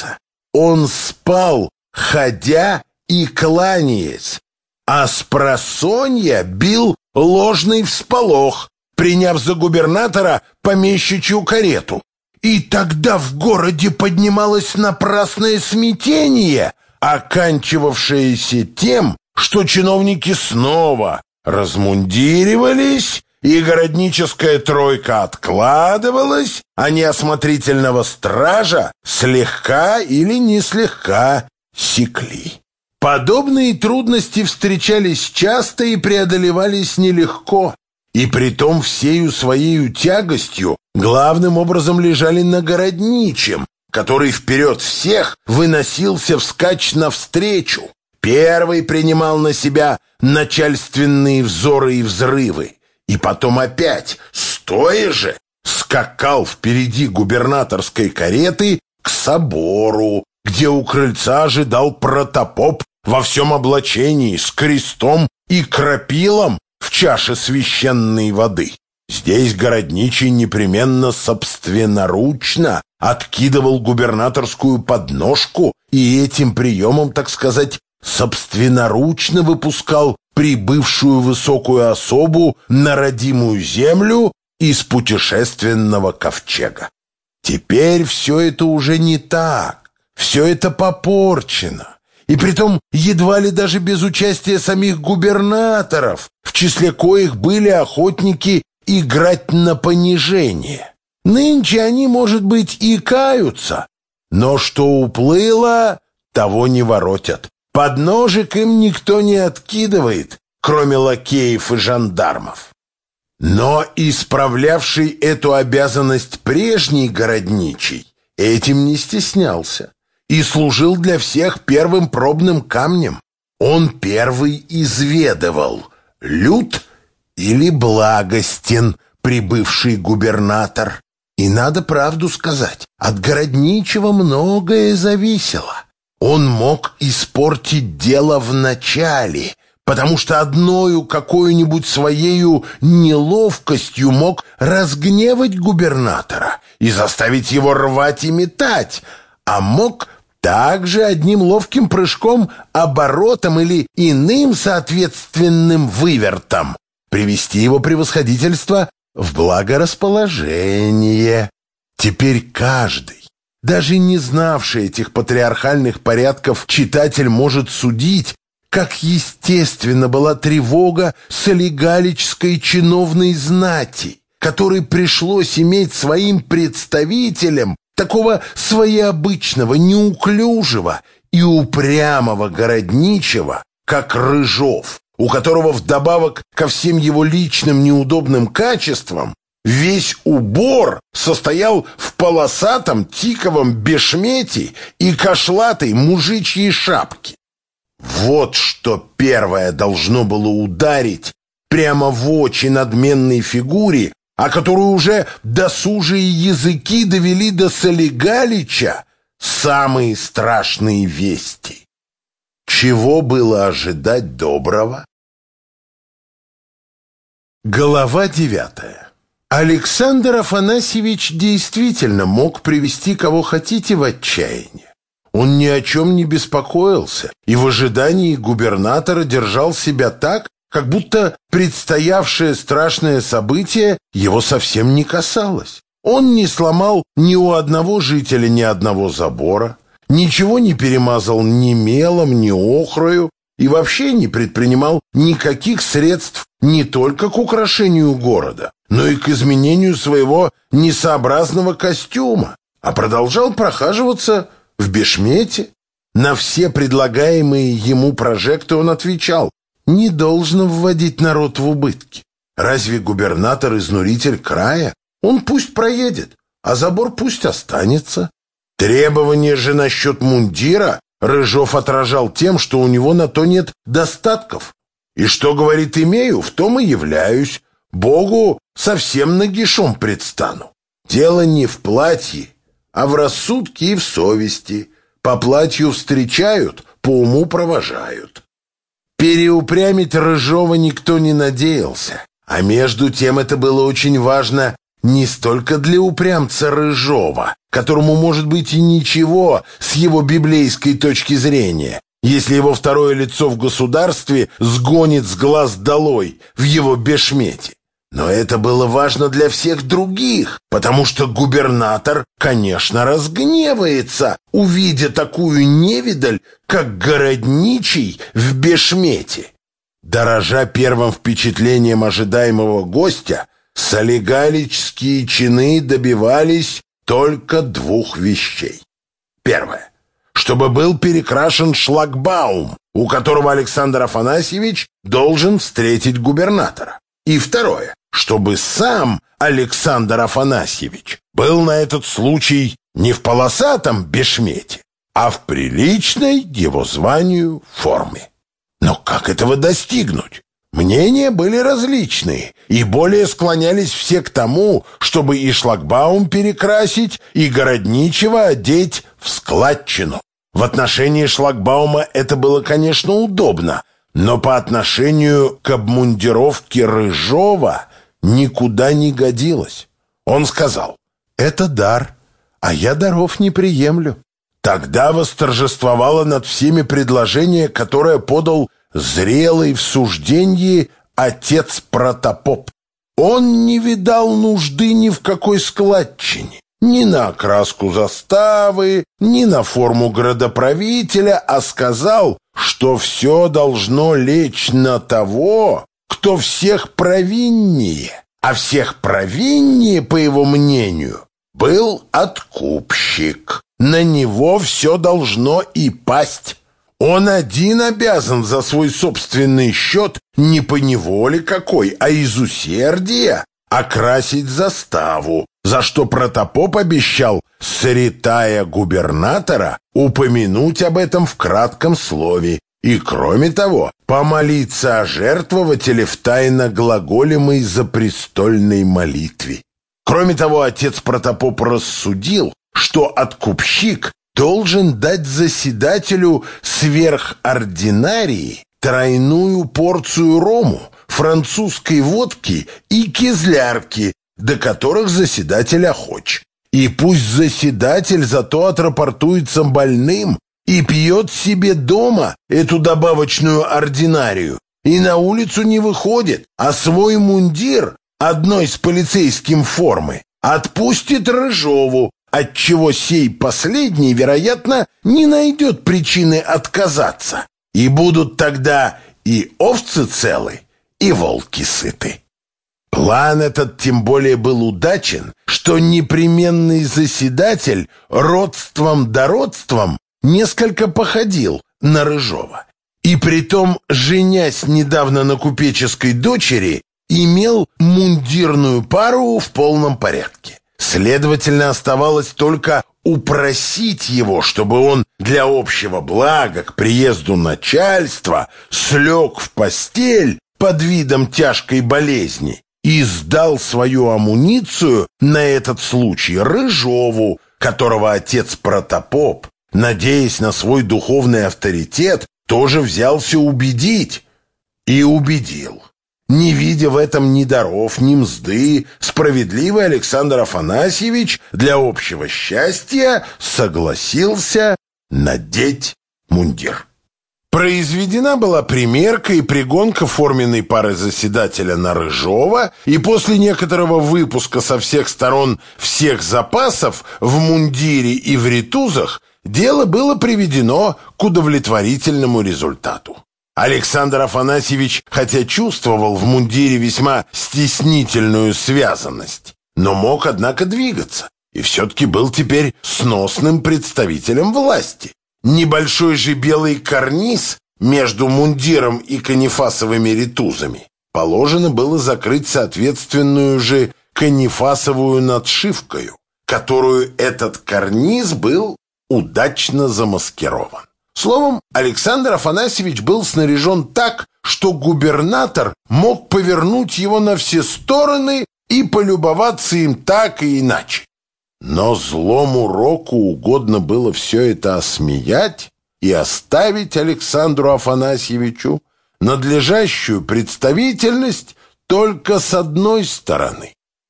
[SPEAKER 2] Он спал, ходя и кланяясь, а спросонья бил ложный всполох, приняв за губернатора помещичью карету. И тогда в городе поднималось напрасное смятение, оканчивавшееся тем, что чиновники снова размундиривались, и городническая тройка откладывалась, а неосмотрительного стража слегка или не слегка секли. Подобные трудности встречались часто и преодолевались нелегко, и притом всею своею тягостью главным образом лежали на городничем, который вперед всех выносился вскачь навстречу. Первый принимал на себя начальственные взоры и взрывы, и потом опять, стоя же, скакал впереди губернаторской кареты к собору, где у крыльца ожидал протопоп во всем облачении с крестом и крапилом в чаше священной воды. Здесь городничий непременно собственноручно откидывал губернаторскую подножку и этим приемом, так сказать, собственноручно выпускал прибывшую высокую особу на родимую землю из путешественного ковчега. Теперь все это уже не так, все это попорчено, и притом едва ли даже без участия самих губернаторов, в числе коих были охотники играть на понижение. Нынче они, может быть, и каются, но что уплыло, того не воротят. Подножек им никто не откидывает, кроме лакеев и жандармов. Но исправлявший эту обязанность прежний городничий этим не стеснялся и служил для всех первым пробным камнем. Он первый изведывал, лют или благостен прибывший губернатор. И надо правду сказать, от городничего многое зависело. Он мог испортить дело в начале, потому что одною какой-нибудь своею неловкостью мог разгневать губернатора и заставить его рвать и метать, а мог также одним ловким прыжком, оборотом или иным соответственным вывертом привести его превосходительство в благорасположение. Теперь каждый, даже не знавший этих патриархальных порядков, читатель может судить, как естественно была тревога солигалической чиновной знати, которой пришлось иметь своим представителем такого своеобычного, неуклюжего и упрямого городничего, как Рыжов, у которого вдобавок ко всем его личным неудобным качествам весь убор состоял в полосатом тиковом бешмете и кошлатой мужичьей шапке. Вот что первое должно было ударить прямо в очи надменной фигуре, о которой уже досужие языки довели до Солигалича самые страшные вести. Чего было ожидать доброго? Глава 9. Александр Афанасьевич действительно мог привести кого хотите в отчаяние. Он ни о чем не беспокоился и в ожидании губернатора держал себя так, как будто предстоявшее страшное событие его совсем не касалось. Он не сломал ни у одного жителя ни одного забора, ничего не перемазал ни мелом, ни охрою и вообще не предпринимал никаких средств не только к украшению города, но и к изменению своего несообразного костюма, а продолжал прохаживаться в бешмете. На все предлагаемые ему прожекты он отвечал: не должно вводить народ в убытки. Разве губернатор изнуритель края? Он пусть проедет, а забор пусть останется. Требования же насчет мундира Рыжов отражал тем, что у него на то нет достатков. И что, говорит, имею, в том и являюсь. Богу совсем нагишом предстану. Дело не в платье, а в рассудке и в совести. По платью встречают, по уму провожают. Переупрямить Рыжова никто не надеялся. А между тем это было очень важно не столько для упрямца Рыжова, которому, может быть, и ничего с его библейской точки зрения, если его второе лицо в государстве сгонит с глаз долой в его бешмете. Но это было важно для всех других, потому что губернатор, конечно, разгневается, увидя такую невидаль, как городничий в бешмете. Дорожа первым впечатлением ожидаемого гостя, солигалические чины добивались только двух вещей. Первое. Чтобы был перекрашен шлагбаум, у которого Александр Афанасьевич должен встретить губернатора. И второе. Чтобы сам Александр Афанасьевич был на этот случай не в полосатом бешмете, а в приличной его званию форме. Но как этого достигнуть? Мнения были различные, и более склонялись все к тому, чтобы и шлагбаум перекрасить, и городничего одеть в складчину. В отношении шлагбаума это было, конечно, удобно, но по отношению к обмундировке Рыжова никуда не годилось. Он сказал: «Это дар, а я даров не приемлю». Тогда восторжествовало над всеми предложение, которое подал зрелый в суждении отец Протопоп. Он не видал нужды ни в какой складчине, ни на окраску заставы, ни на форму градоправителя, а сказал, что все должно лечь на того, кто всех провиннее, а всех провиннее, по его мнению, был откупщик. На него все должно и пасть. Он один обязан за свой собственный счет не по неволе какой, а из усердия окрасить заставу, за что Протопоп обещал, сретая губернатора, упомянуть об этом в кратком слове и, кроме того, помолиться о жертвователе в тайно глаголемой запрестольной молитве. Кроме того, отец Протопоп рассудил, что откупщик должен дать заседателю сверхординарии тройную порцию рому, французской водки и кизлярки, до которых заседатель охоч. И пусть заседатель зато отрапортуется больным и пьет себе дома эту добавочную ординарию, и на улицу не выходит, а свой мундир, одной с полицейским формы, отпустит Рыжову, отчего сей последний, вероятно, не найдет причины отказаться, и будут тогда и овцы целы, и волки сыты. План этот тем более был удачен, что непременный заседатель родством да родством несколько походил на Рыжова, и притом, женясь недавно на купеческой дочери, имел мундирную пару в полном порядке. Следовательно, оставалось только упросить его, чтобы он для общего блага к приезду начальства слег в постель под видом тяжкой болезни и сдал свою амуницию на этот случай Рыжову, которого отец Протопоп, надеясь на свой духовный авторитет, тоже взялся убедить. И убедил. Не видя в этом ни даров, ни мзды, справедливый Александр Афанасьевич для общего счастья согласился надеть мундир. Произведена была примерка и пригонка форменной пары заседателя на Рыжова, и после некоторого выпуска со всех сторон всех запасов в мундире и в ритузах дело было приведено к удовлетворительному результату. Александр Афанасьевич, хотя чувствовал в мундире весьма стеснительную связанность, но мог, однако, двигаться, и все-таки был теперь сносным представителем власти. Небольшой же белый карниз между мундиром и канифасовыми ритузами положено было закрыть соответственную же канифасовую надшивкою, которую этот карниз был удачно замаскирован. Словом, Александр Афанасьевич был снаряжен так, что губернатор мог повернуть его на все стороны и полюбоваться им так и иначе. Но злому року угодно было все это осмеять и оставить Александру Афанасьевичу надлежащую представительность только с одной стороны,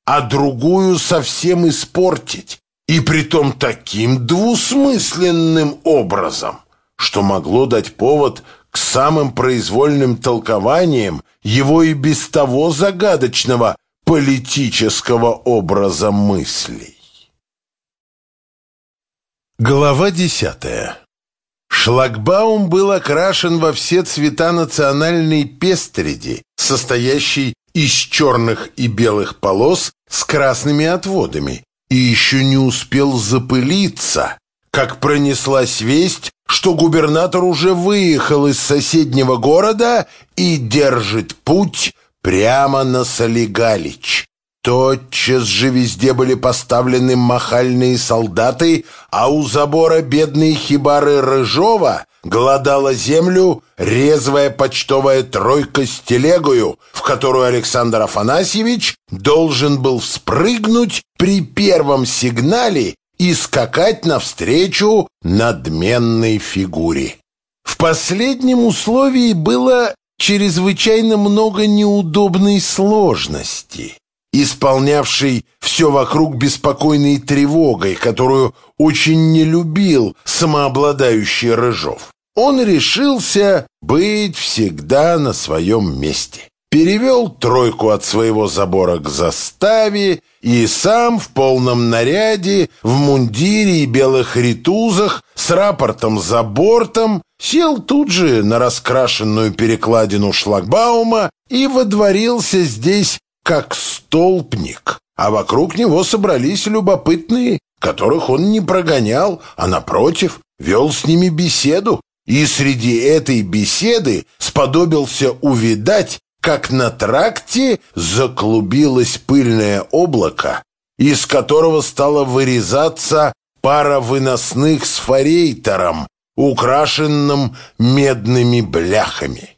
[SPEAKER 2] а другую совсем испортить, и притом таким двусмысленным образом, что могло дать повод к самым произвольным толкованиям его и без того загадочного политического образа мыслей. Глава 10. Шлагбаум был окрашен во все цвета национальной пестреди, состоящей из черных и белых полос с красными отводами, и еще не успел запылиться, как пронеслась весть, что губернатор уже выехал из соседнего города и держит путь прямо на Солигалич. Тотчас же везде были поставлены махальные солдаты, а у забора бедной хибары Рыжова глодала землю резвая почтовая тройка с телегою, в которую Александр Афанасьевич должен был вспрыгнуть при первом сигнале и скакать навстречу надменной фигуре. В последнем условии было чрезвычайно много неудобной сложности, исполнявшей все вокруг беспокойной тревогой, которую очень не любил самообладающий Рыжов. Он решился быть всегда на своем месте. Перевел тройку от своего забора к заставе и сам в полном наряде, в мундире и белых ритузах, с рапортом за бортом, сел тут же на раскрашенную перекладину шлагбаума и водворился здесь как столпник, а вокруг него собрались любопытные, которых он не прогонял, а, напротив, вел с ними беседу, и среди этой беседы сподобился увидать, как на тракте заклубилось пыльное облако, из которого стала вырезаться пара выносных с форейтером, украшенным медными бляхами.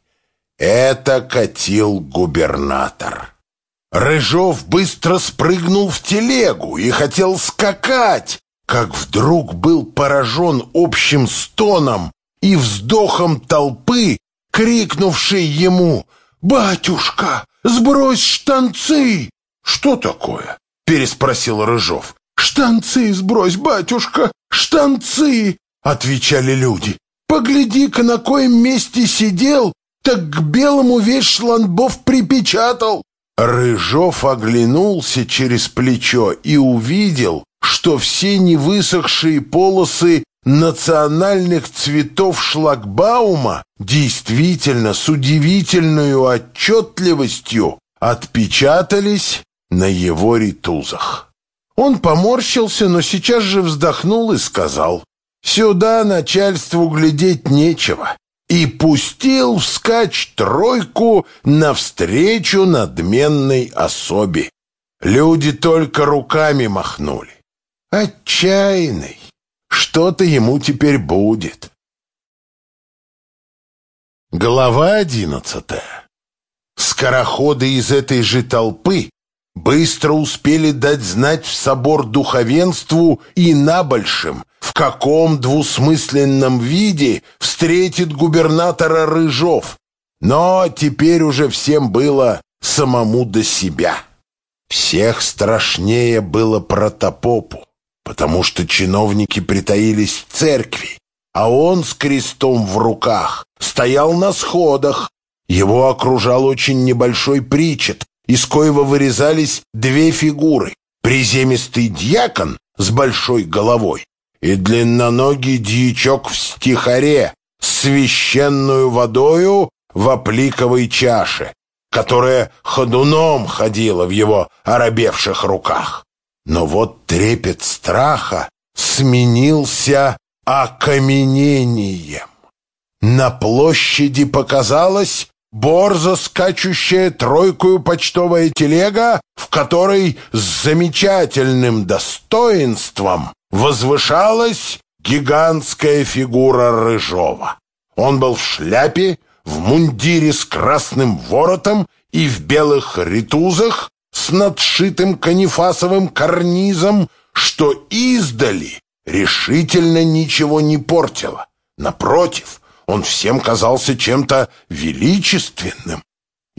[SPEAKER 2] Это катил губернатор. Рыжов быстро спрыгнул в телегу и хотел скакать, как вдруг был поражен общим стоном и вздохом толпы, крикнувшей ему: «Батюшка, сбрось штанцы!» «Что такое?» — переспросил Рыжов. «Штанцы сбрось, батюшка, штанцы!» — отвечали люди. «Погляди-ка, на коем месте сидел, так к белому весь Шландбов припечатал». Рыжов оглянулся через плечо и увидел, что все невысохшие полосы национальных цветов шлагбаума действительно с удивительной отчетливостью отпечатались на его ритузах. Он поморщился, но сейчас же вздохнул и сказал: «Сюда начальству глядеть нечего», и пустил вскачь тройку навстречу надменной особе. Люди только руками махнули. Отчаянный, что-то ему теперь будет. Глава 11. Скороходы из этой же толпы быстро успели дать знать в собор духовенству и набольшим, в каком двусмысленном виде встретит губернатора Рыжов. Но теперь уже всем было самому до себя. Всех страшнее было протопопу, потому что чиновники притаились в церкви, а он с крестом в руках стоял на сходах. Его окружал очень небольшой причет, из коего вырезались две фигуры: приземистый дьякон с большой головой и длинноногий дьячок в стихаре с священную водою в опликовой чаше, которая ходуном ходила в его оробевших руках. Но вот трепет страха сменился окаменением. На площади показалась борзо скачущая тройкою почтовая телега, в которой с замечательным достоинством возвышалась гигантская фигура Рыжова. Он был в шляпе, в мундире с красным воротом и в белых ритузах с надшитым канифасовым карнизом, что издали решительно ничего не портило. Напротив, он всем казался чем-то величественным.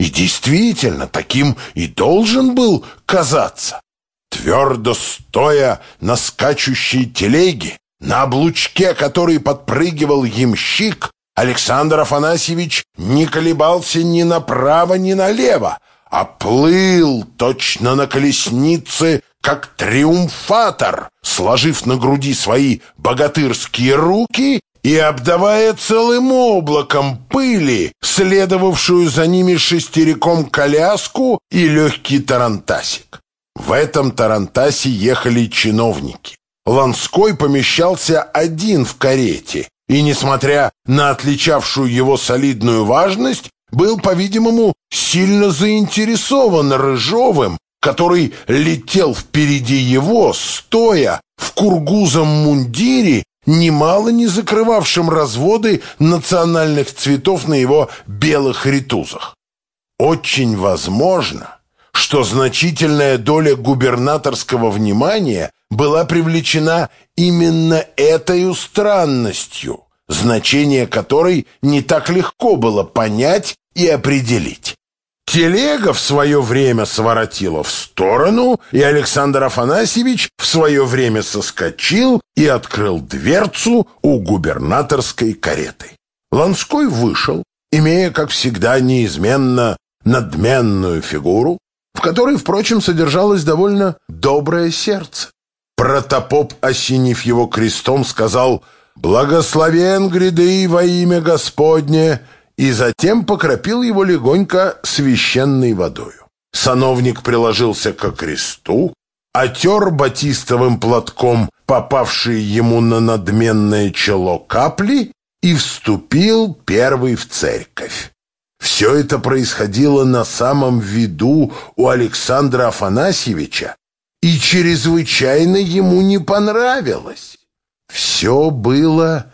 [SPEAKER 2] И действительно, таким и должен был казаться. Твердо стоя на скачущей телеге, на облучке, который подпрыгивал ямщик, Александр Афанасьевич не колебался ни направо, ни налево, а плыл точно на колеснице, как триумфатор, сложив на груди свои богатырские руки и обдавая целым облаком пыли, следовавшую за ними шестериком коляску и легкий тарантасик. В этом тарантасе ехали чиновники. Ланской помещался один в карете и, несмотря на отличавшую его солидную важность, был, по-видимому, сильно заинтересован Рыжовым, который летел впереди его, стоя в кургузом мундире, немало не закрывавшим разводы национальных цветов на его белых ритузах. Очень возможно, что значительная доля губернаторского внимания была привлечена именно этой странностью, значение которой не так легко было понять и определить. Телега в свое время своротила в сторону, и Александр Афанасьевич в свое время соскочил и открыл дверцу у губернаторской кареты. Ланской вышел, имея, как всегда, неизменно надменную фигуру, в которой, впрочем, содержалось довольно доброе сердце. Протопоп, осенив его крестом, сказал: «Благословен гряды во имя Господне», и затем покропил его легонько священной водою. Сановник приложился ко кресту, отер батистовым платком попавшие ему на надменное чело капли и вступил первый в церковь. Все это происходило на самом виду у Александра Афанасьевича, и чрезвычайно ему не понравилось. Все было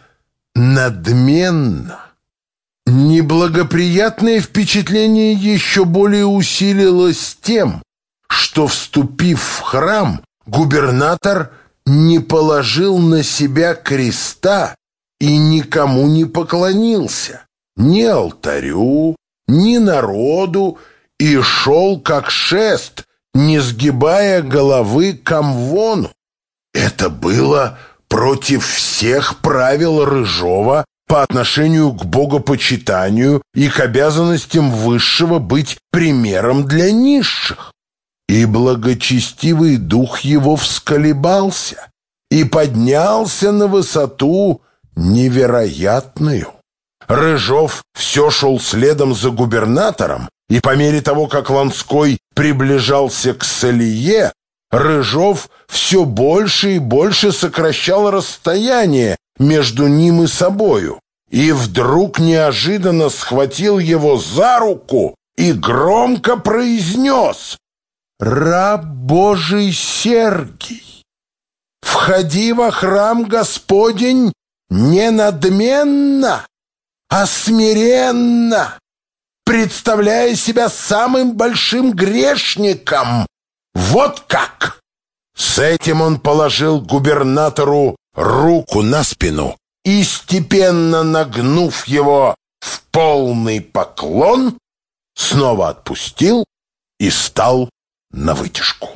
[SPEAKER 2] надменно. Неблагоприятное впечатление еще более усилилось тем, что, вступив в храм, губернатор не положил на себя креста и никому не поклонился, ни алтарю, ни народу, и шел как шест, не сгибая головы к амвону. Это было против всех правил Рыжова по отношению к богопочитанию и к обязанностям высшего быть примером для низших. И благочестивый дух его всколебался и поднялся на высоту невероятную. Рыжов все шел следом за губернатором, и по мере того, как Ланской приближался к Салие, Рыжов все больше и больше сокращал расстояние между ним и собою, и вдруг неожиданно схватил его за руку и громко произнес: «Раб Божий Сергий, входи во храм Господень не надменно, а смиренно, представляя себя самым большим грешником. Вот как!» С этим он положил губернатору руку на спину и, степенно нагнув его в полный поклон, снова отпустил и стал навытяжку.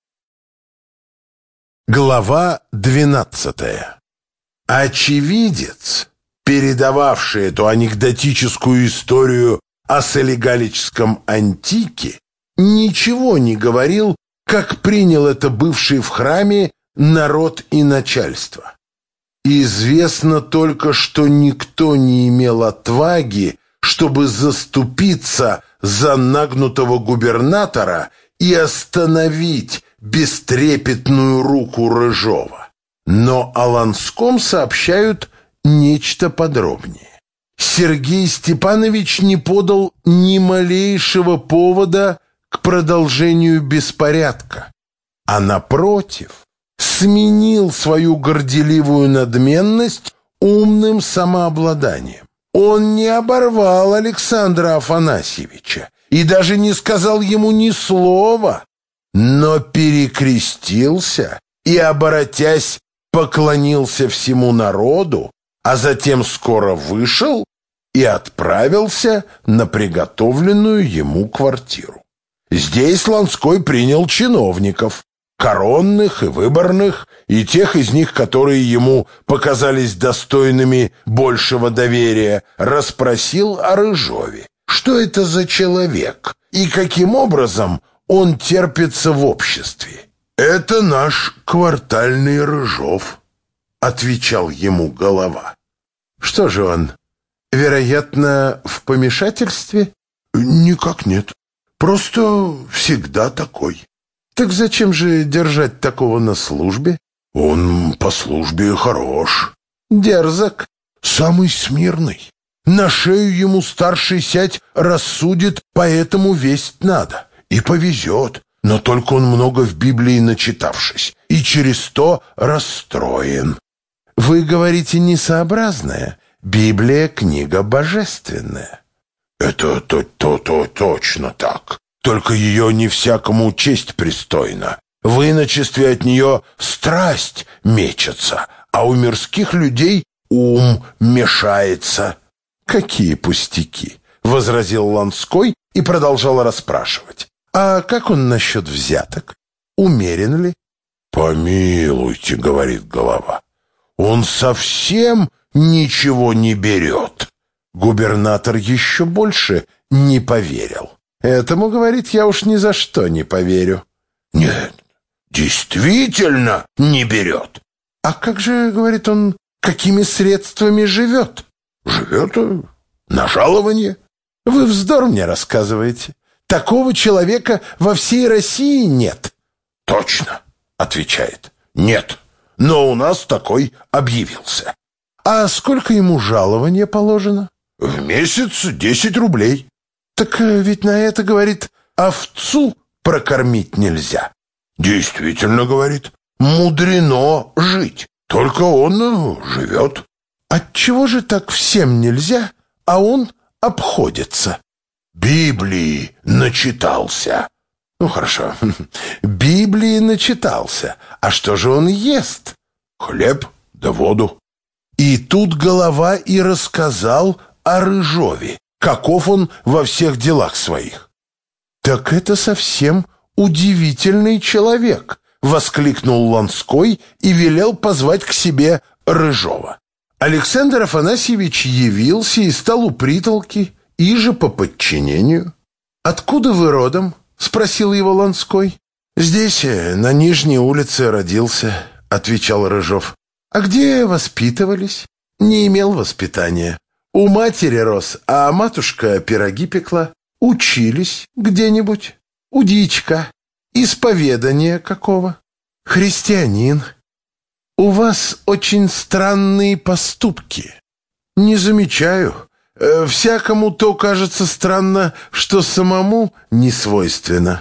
[SPEAKER 2] Глава 12. Очевидец, передававший эту анекдотическую историю о солигалическом антике, ничего не говорил, как принял это бывший в храме народ и начальство. Известно только, что никто не имел отваги, чтобы заступиться за нагнутого губернатора и остановить бестрепетную руку Рыжова. Но о Ланском сообщают нечто подробнее. Сергей Степанович не подал ни малейшего повода к продолжению беспорядка, а напротив сменил свою горделивую надменность умным самообладанием. Он не оборвал Александра Афанасьевича и даже не сказал ему ни слова, но перекрестился и, оборотясь, поклонился всему народу, а затем скоро вышел и отправился на приготовленную ему квартиру. Здесь Ланской принял чиновников, коронных и выборных, и тех из них, которые ему показались достойными большего доверия, расспросил о Рыжове. Что это за человек и каким образом он терпится в обществе? «Это наш квартальный Рыжов», — отвечал ему голова. «Что же он, вероятно, в помешательстве?» «Никак нет. Просто всегда такой». «Так зачем же держать такого на службе?» «Он по службе хорош». «Дерзок». «Самый смирный. На шею ему старший сядь рассудит, поэтому весть надо. И повезет. Но только он много в Библии начитавшись, и через то расстроен». «Вы говорите несообразное. Библия — книга божественная». «Это точно так. Только ее не всякому честь пристойна. В иночестве от нее страсть мечется, а у мирских людей ум мешается». «Какие пустяки!» — возразил Ланской и продолжал расспрашивать. «А как он насчет взяток? Умерен ли?» «Помилуйте, — говорит голова, — он совсем ничего не берет». Губернатор еще больше не поверил. «Этому, — говорит, — я уж ни за что не поверю». «Нет, действительно не берет». «А как же, — говорит он, — какими средствами живет?» «Живет на жалование». «Вы вздор мне рассказываете. Такого человека во всей России нет». «Точно, — отвечает, — нет, но у нас такой объявился». «А сколько ему жалования положено?» «В месяц 10 рублей». «Так ведь на это, — говорит, — овцу прокормить нельзя». «Действительно, — говорит, — мудрено жить, только он живет». «Отчего же так всем нельзя, а он обходится?» «Библии начитался». «Ну, хорошо, Библии начитался. А что же он ест?» «Хлеб да воду». И тут голова и рассказал о Рыжове, каков он во всех делах своих. «Так это совсем удивительный человек», — воскликнул Ланской и велел позвать к себе Рыжова. Александр Афанасьевич явился и стал у притолки, иже по подчинению. «Откуда вы родом?» — спросил его Ланской. «Здесь, на Нижней улице, родился», — отвечал Рыжов. «А где воспитывались?» «Не имел воспитания. У матери рос, а матушка пироги пекла. Учились где-нибудь? У дьячка. Исповедания какого?» «Христианин». «У вас очень странные поступки». «Не замечаю. Всякому то кажется странно, что самому не свойственно».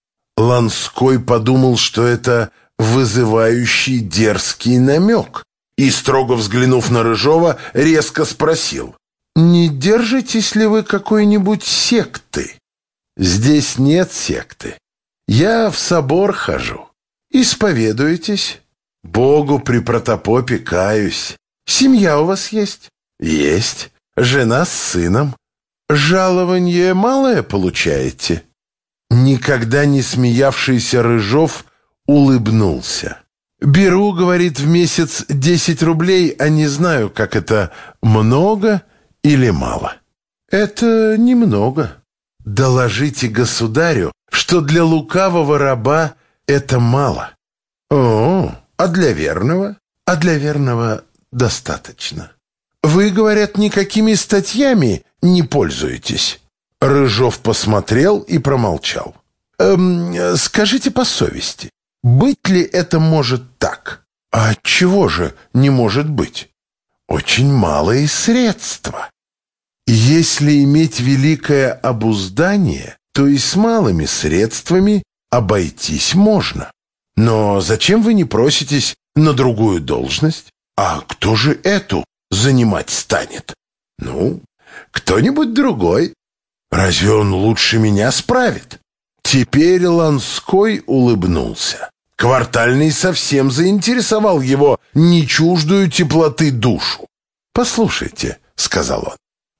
[SPEAKER 2] Ланской подумал, что это вызывающий дерзкий намек, и, строго взглянув на Рыжова, резко спросил: «Не держитесь ли вы какой-нибудь секты?» «Здесь нет секты. Я в собор хожу». «Исповедуетесь?» «Богу при протопопе каюсь». «Семья у вас есть?» «Есть. Жена с сыном». «Жалование малое получаете?» Никогда не смеявшийся Рыжов улыбнулся. «Беру, — говорит, — в месяц 10 рублей, а не знаю, как это, много или мало». «Это немного. Доложите государю, что для лукавого раба это мало». «О, а для верного?» «А для верного достаточно». «Вы, — говорят, — никакими статьями не пользуетесь». Рыжов посмотрел и промолчал. «Скажите по совести, быть ли это может так?» «А отчего же не может быть?» «Очень малые средства. Если иметь великое обуздание, то и с малыми средствами обойтись можно. Но зачем вы не проситесь на другую должность? А кто же эту занимать станет?» «Ну, кто-нибудь другой. Разве он лучше меня справит?» Теперь Ланской улыбнулся. Квартальный совсем заинтересовал его не чуждую теплоты душу. «Послушайте, — сказал он, —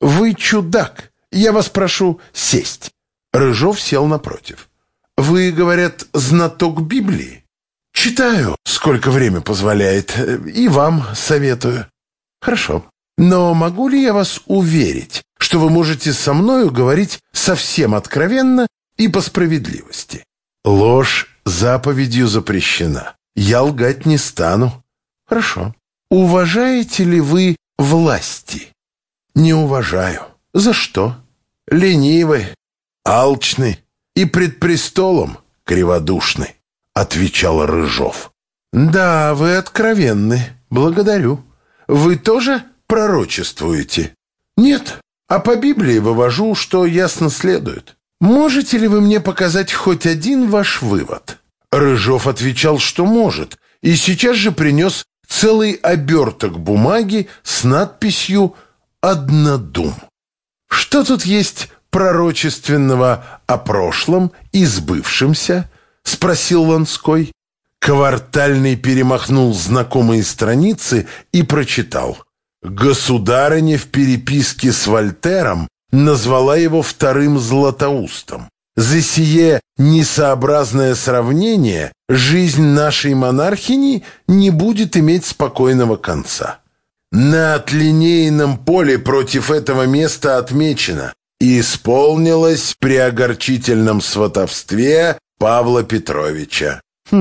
[SPEAKER 2] Вы чудак. Я вас прошу сесть». Рыжов сел напротив. «Вы, говорят, знаток Библии?» «Читаю, сколько время позволяет, и вам советую». «Хорошо. Но могу ли я вас уверить, что вы можете со мною говорить совсем откровенно и по справедливости?» «Ложь заповедью запрещена. Я лгать не стану». «Хорошо. Уважаете ли вы власти?» «Не уважаю». «За что?» «Ленивый, алчный и пред престолом криводушный», — отвечал Рыжов. «Да, вы откровенны. Благодарю. Вы тоже пророчествуете?» «Нет, а по Библии вывожу, что ясно следует». «Можете ли вы мне показать хоть один ваш вывод?» Рыжов отвечал, что может, и сейчас же принес целый оберток бумаги с надписью «Однодум». «Что тут есть пророчественного о прошлом и сбывшемся?» — спросил Ланской. Квартальный перемахнул знакомые страницы и прочитал. Государыня в переписке с Вольтером назвала его вторым Златоустом. За сие несообразное сравнение жизнь нашей монархини не будет иметь спокойного конца. На отлинейном поле против этого места отмечено: исполнилось при огорчительном сватовстве Павла Петровича.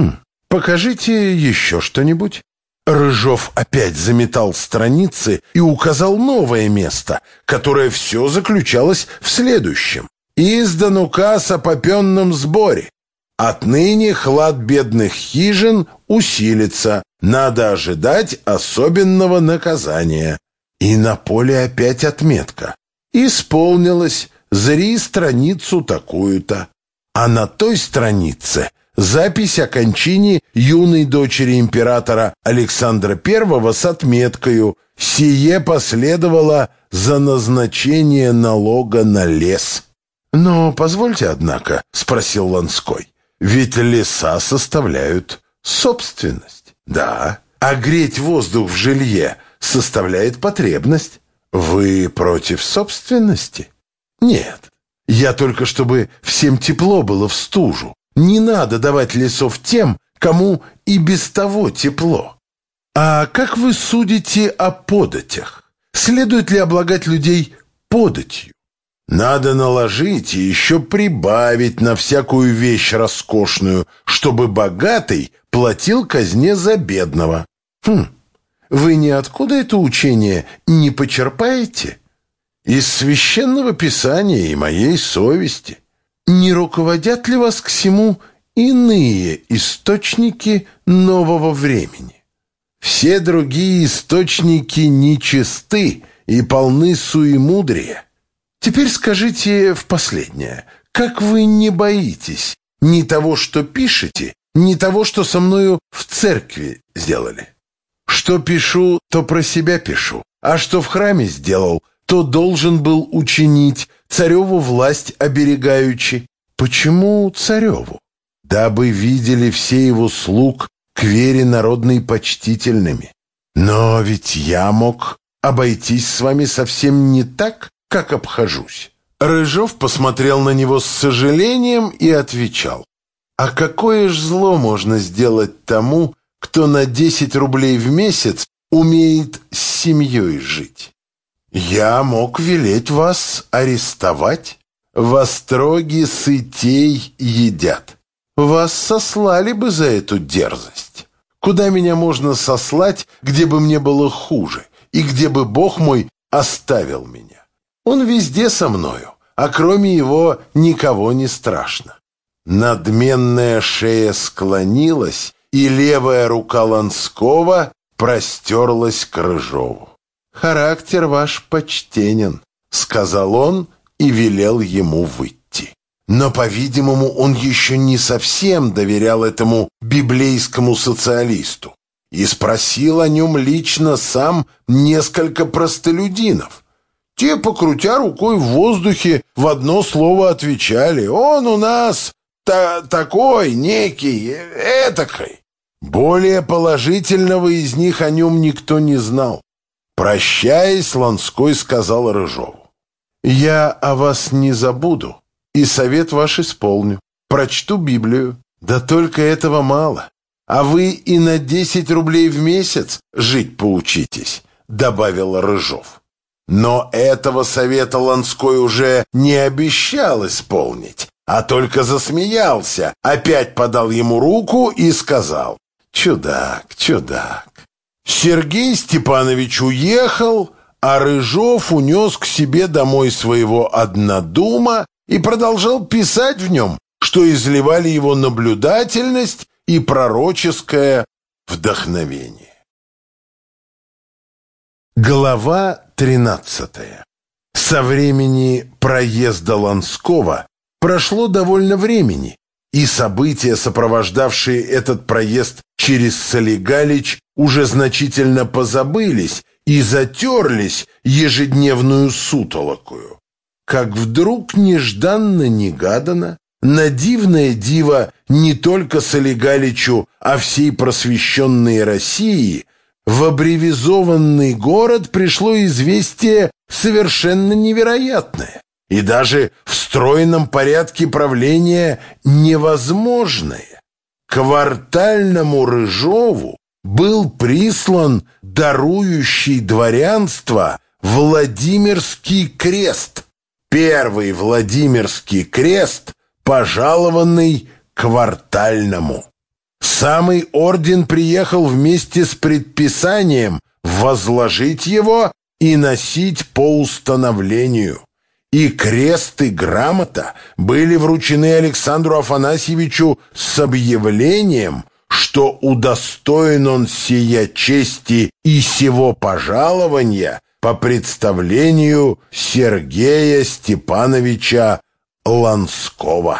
[SPEAKER 2] Покажите еще что-нибудь. Рыжов опять заметал страницы и указал новое место, которое все заключалось в следующем. Издан указ о попенном сборе. Отныне хлад бедных хижин усилится. Надо ожидать особенного наказания. И на поле опять отметка. Исполнилось. Зри страницу такую-то. А на той странице запись о кончине юной дочери императора Александра I с отметкою: «Сие последовало за назначение налога на лес». «Но позвольте, однако», — спросил Ланской, — «ведь леса составляют собственность». «Да, а греть воздух в жилье составляет потребность». «Вы против собственности?» «Нет, я только чтобы всем тепло было в стужу. Не надо давать лесов тем, кому и без того тепло». «А как вы судите о податях? Следует ли облагать людей податью?» «Надо наложить и еще прибавить на всякую вещь роскошную, чтобы богатый платил казне за бедного». Вы ниоткуда это учение не почерпаете? Из священного писания и моей совести. Не руководят ли вас к всему иные источники нового времени? Все другие источники нечисты и полны суемудрия. Теперь скажите в последнее: как вы не боитесь ни того, что пишете, ни того, что со мною в церкви сделали? Что пишу, то про себя пишу, а что в храме сделал, то должен был учинить, цареву власть оберегаючи. Почему цареву? Дабы видели все его слуг к вере народной почтительными. Но ведь я мог обойтись с вами совсем не так, как обхожусь». Рыжов посмотрел на него с сожалением и отвечал: «А какое ж зло можно сделать тому, кто на 10 рублей в месяц умеет с семьей жить? Я мог велеть вас арестовать. В остроге сытей едят. Вас сослали бы за эту дерзость. Куда меня можно сослать, где бы мне было хуже, и где бы Бог мой оставил меня? Он везде со мною, а кроме его никого не страшно». Надменная шея склонилась, и левая рука Ланского простерлась к Рыжову. «Характер ваш почтенен», — сказал он и велел ему выйти. Но, по-видимому, он еще не совсем доверял этому библейскому социалисту и спросил о нем лично сам несколько простолюдинов. Те, покрутя рукой в воздухе, в одно слово отвечали: «Он у нас такой, некий, этакой». Более положительного из них о нем никто не знал. Прощаясь, Ланской сказал Рыжову: Я о вас не забуду, и совет ваш исполню. Прочту Библию, да только этого мало. А вы и на 10 рублей в месяц жить поучитесь», — добавил Рыжов. Но этого совета Ланской уже не обещал исполнить, а только засмеялся, опять подал ему руку и сказал: «Чудак, чудак». Сергей Степанович уехал, а Рыжов унес к себе домой своего однодума и продолжал писать в нем, что изливали его наблюдательность и пророческое вдохновение. Глава 13. Со времени проезда Ланского прошло довольно времени, и события, сопровождавшие этот проезд через Солигалич, уже значительно позабылись и затерлись ежедневную сутолокую. Как вдруг нежданно-негаданно на дивное диво не только Солигаличу, а всей просвещенной России в аббревизованный город пришло известие совершенно невероятное и даже в стройном порядке правления невозможное. Квартальному Рыжову был прислан дарующий дворянство Владимирский крест, первый Владимирский крест, пожалованный Квартальному. Самый орден приехал вместе с предписанием возложить его и носить по установлению. И крест и грамота были вручены Александру Афанасьевичу с объявлением, что удостоен он сия чести и сего пожалования по представлению Сергея Степановича Ланского.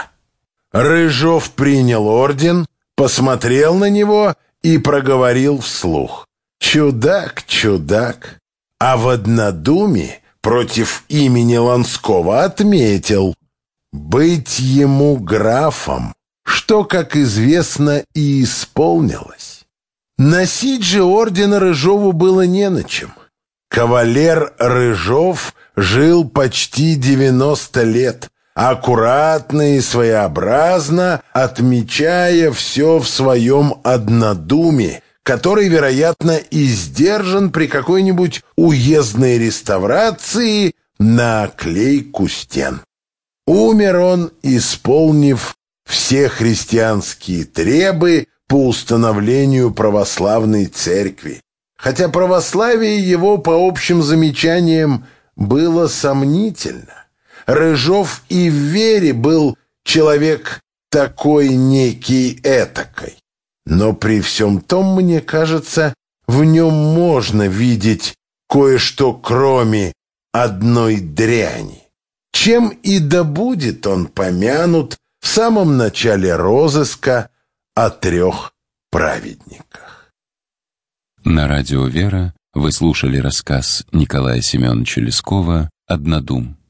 [SPEAKER 2] Рыжов принял орден, посмотрел на него и проговорил вслух: «Чудак, чудак!» А в однодуме против имени Ланского отметил: «Быть ему графом, что, как известно, и исполнилось». Носить же ордена Рыжову было не на чем. Кавалер Рыжов жил почти 90 лет, аккуратно и своеобразно отмечая все в своем однодуме, который, вероятно, и сдержан при какой-нибудь уездной реставрации на оклейку стен. Умер он, исполнив все христианские требы по установлению православной церкви, хотя православие его, по общим замечаниям, было сомнительно. Рыжов и в вере был человек такой некий этакой. Но при всем том, мне кажется, в нем можно видеть кое-что кроме одной дряни, чем и да будет он помянут в самом начале розыска о 3 праведниках.
[SPEAKER 1] На радио «Вера» вы слушали рассказ Николая Семеновича Лескова «Однодум».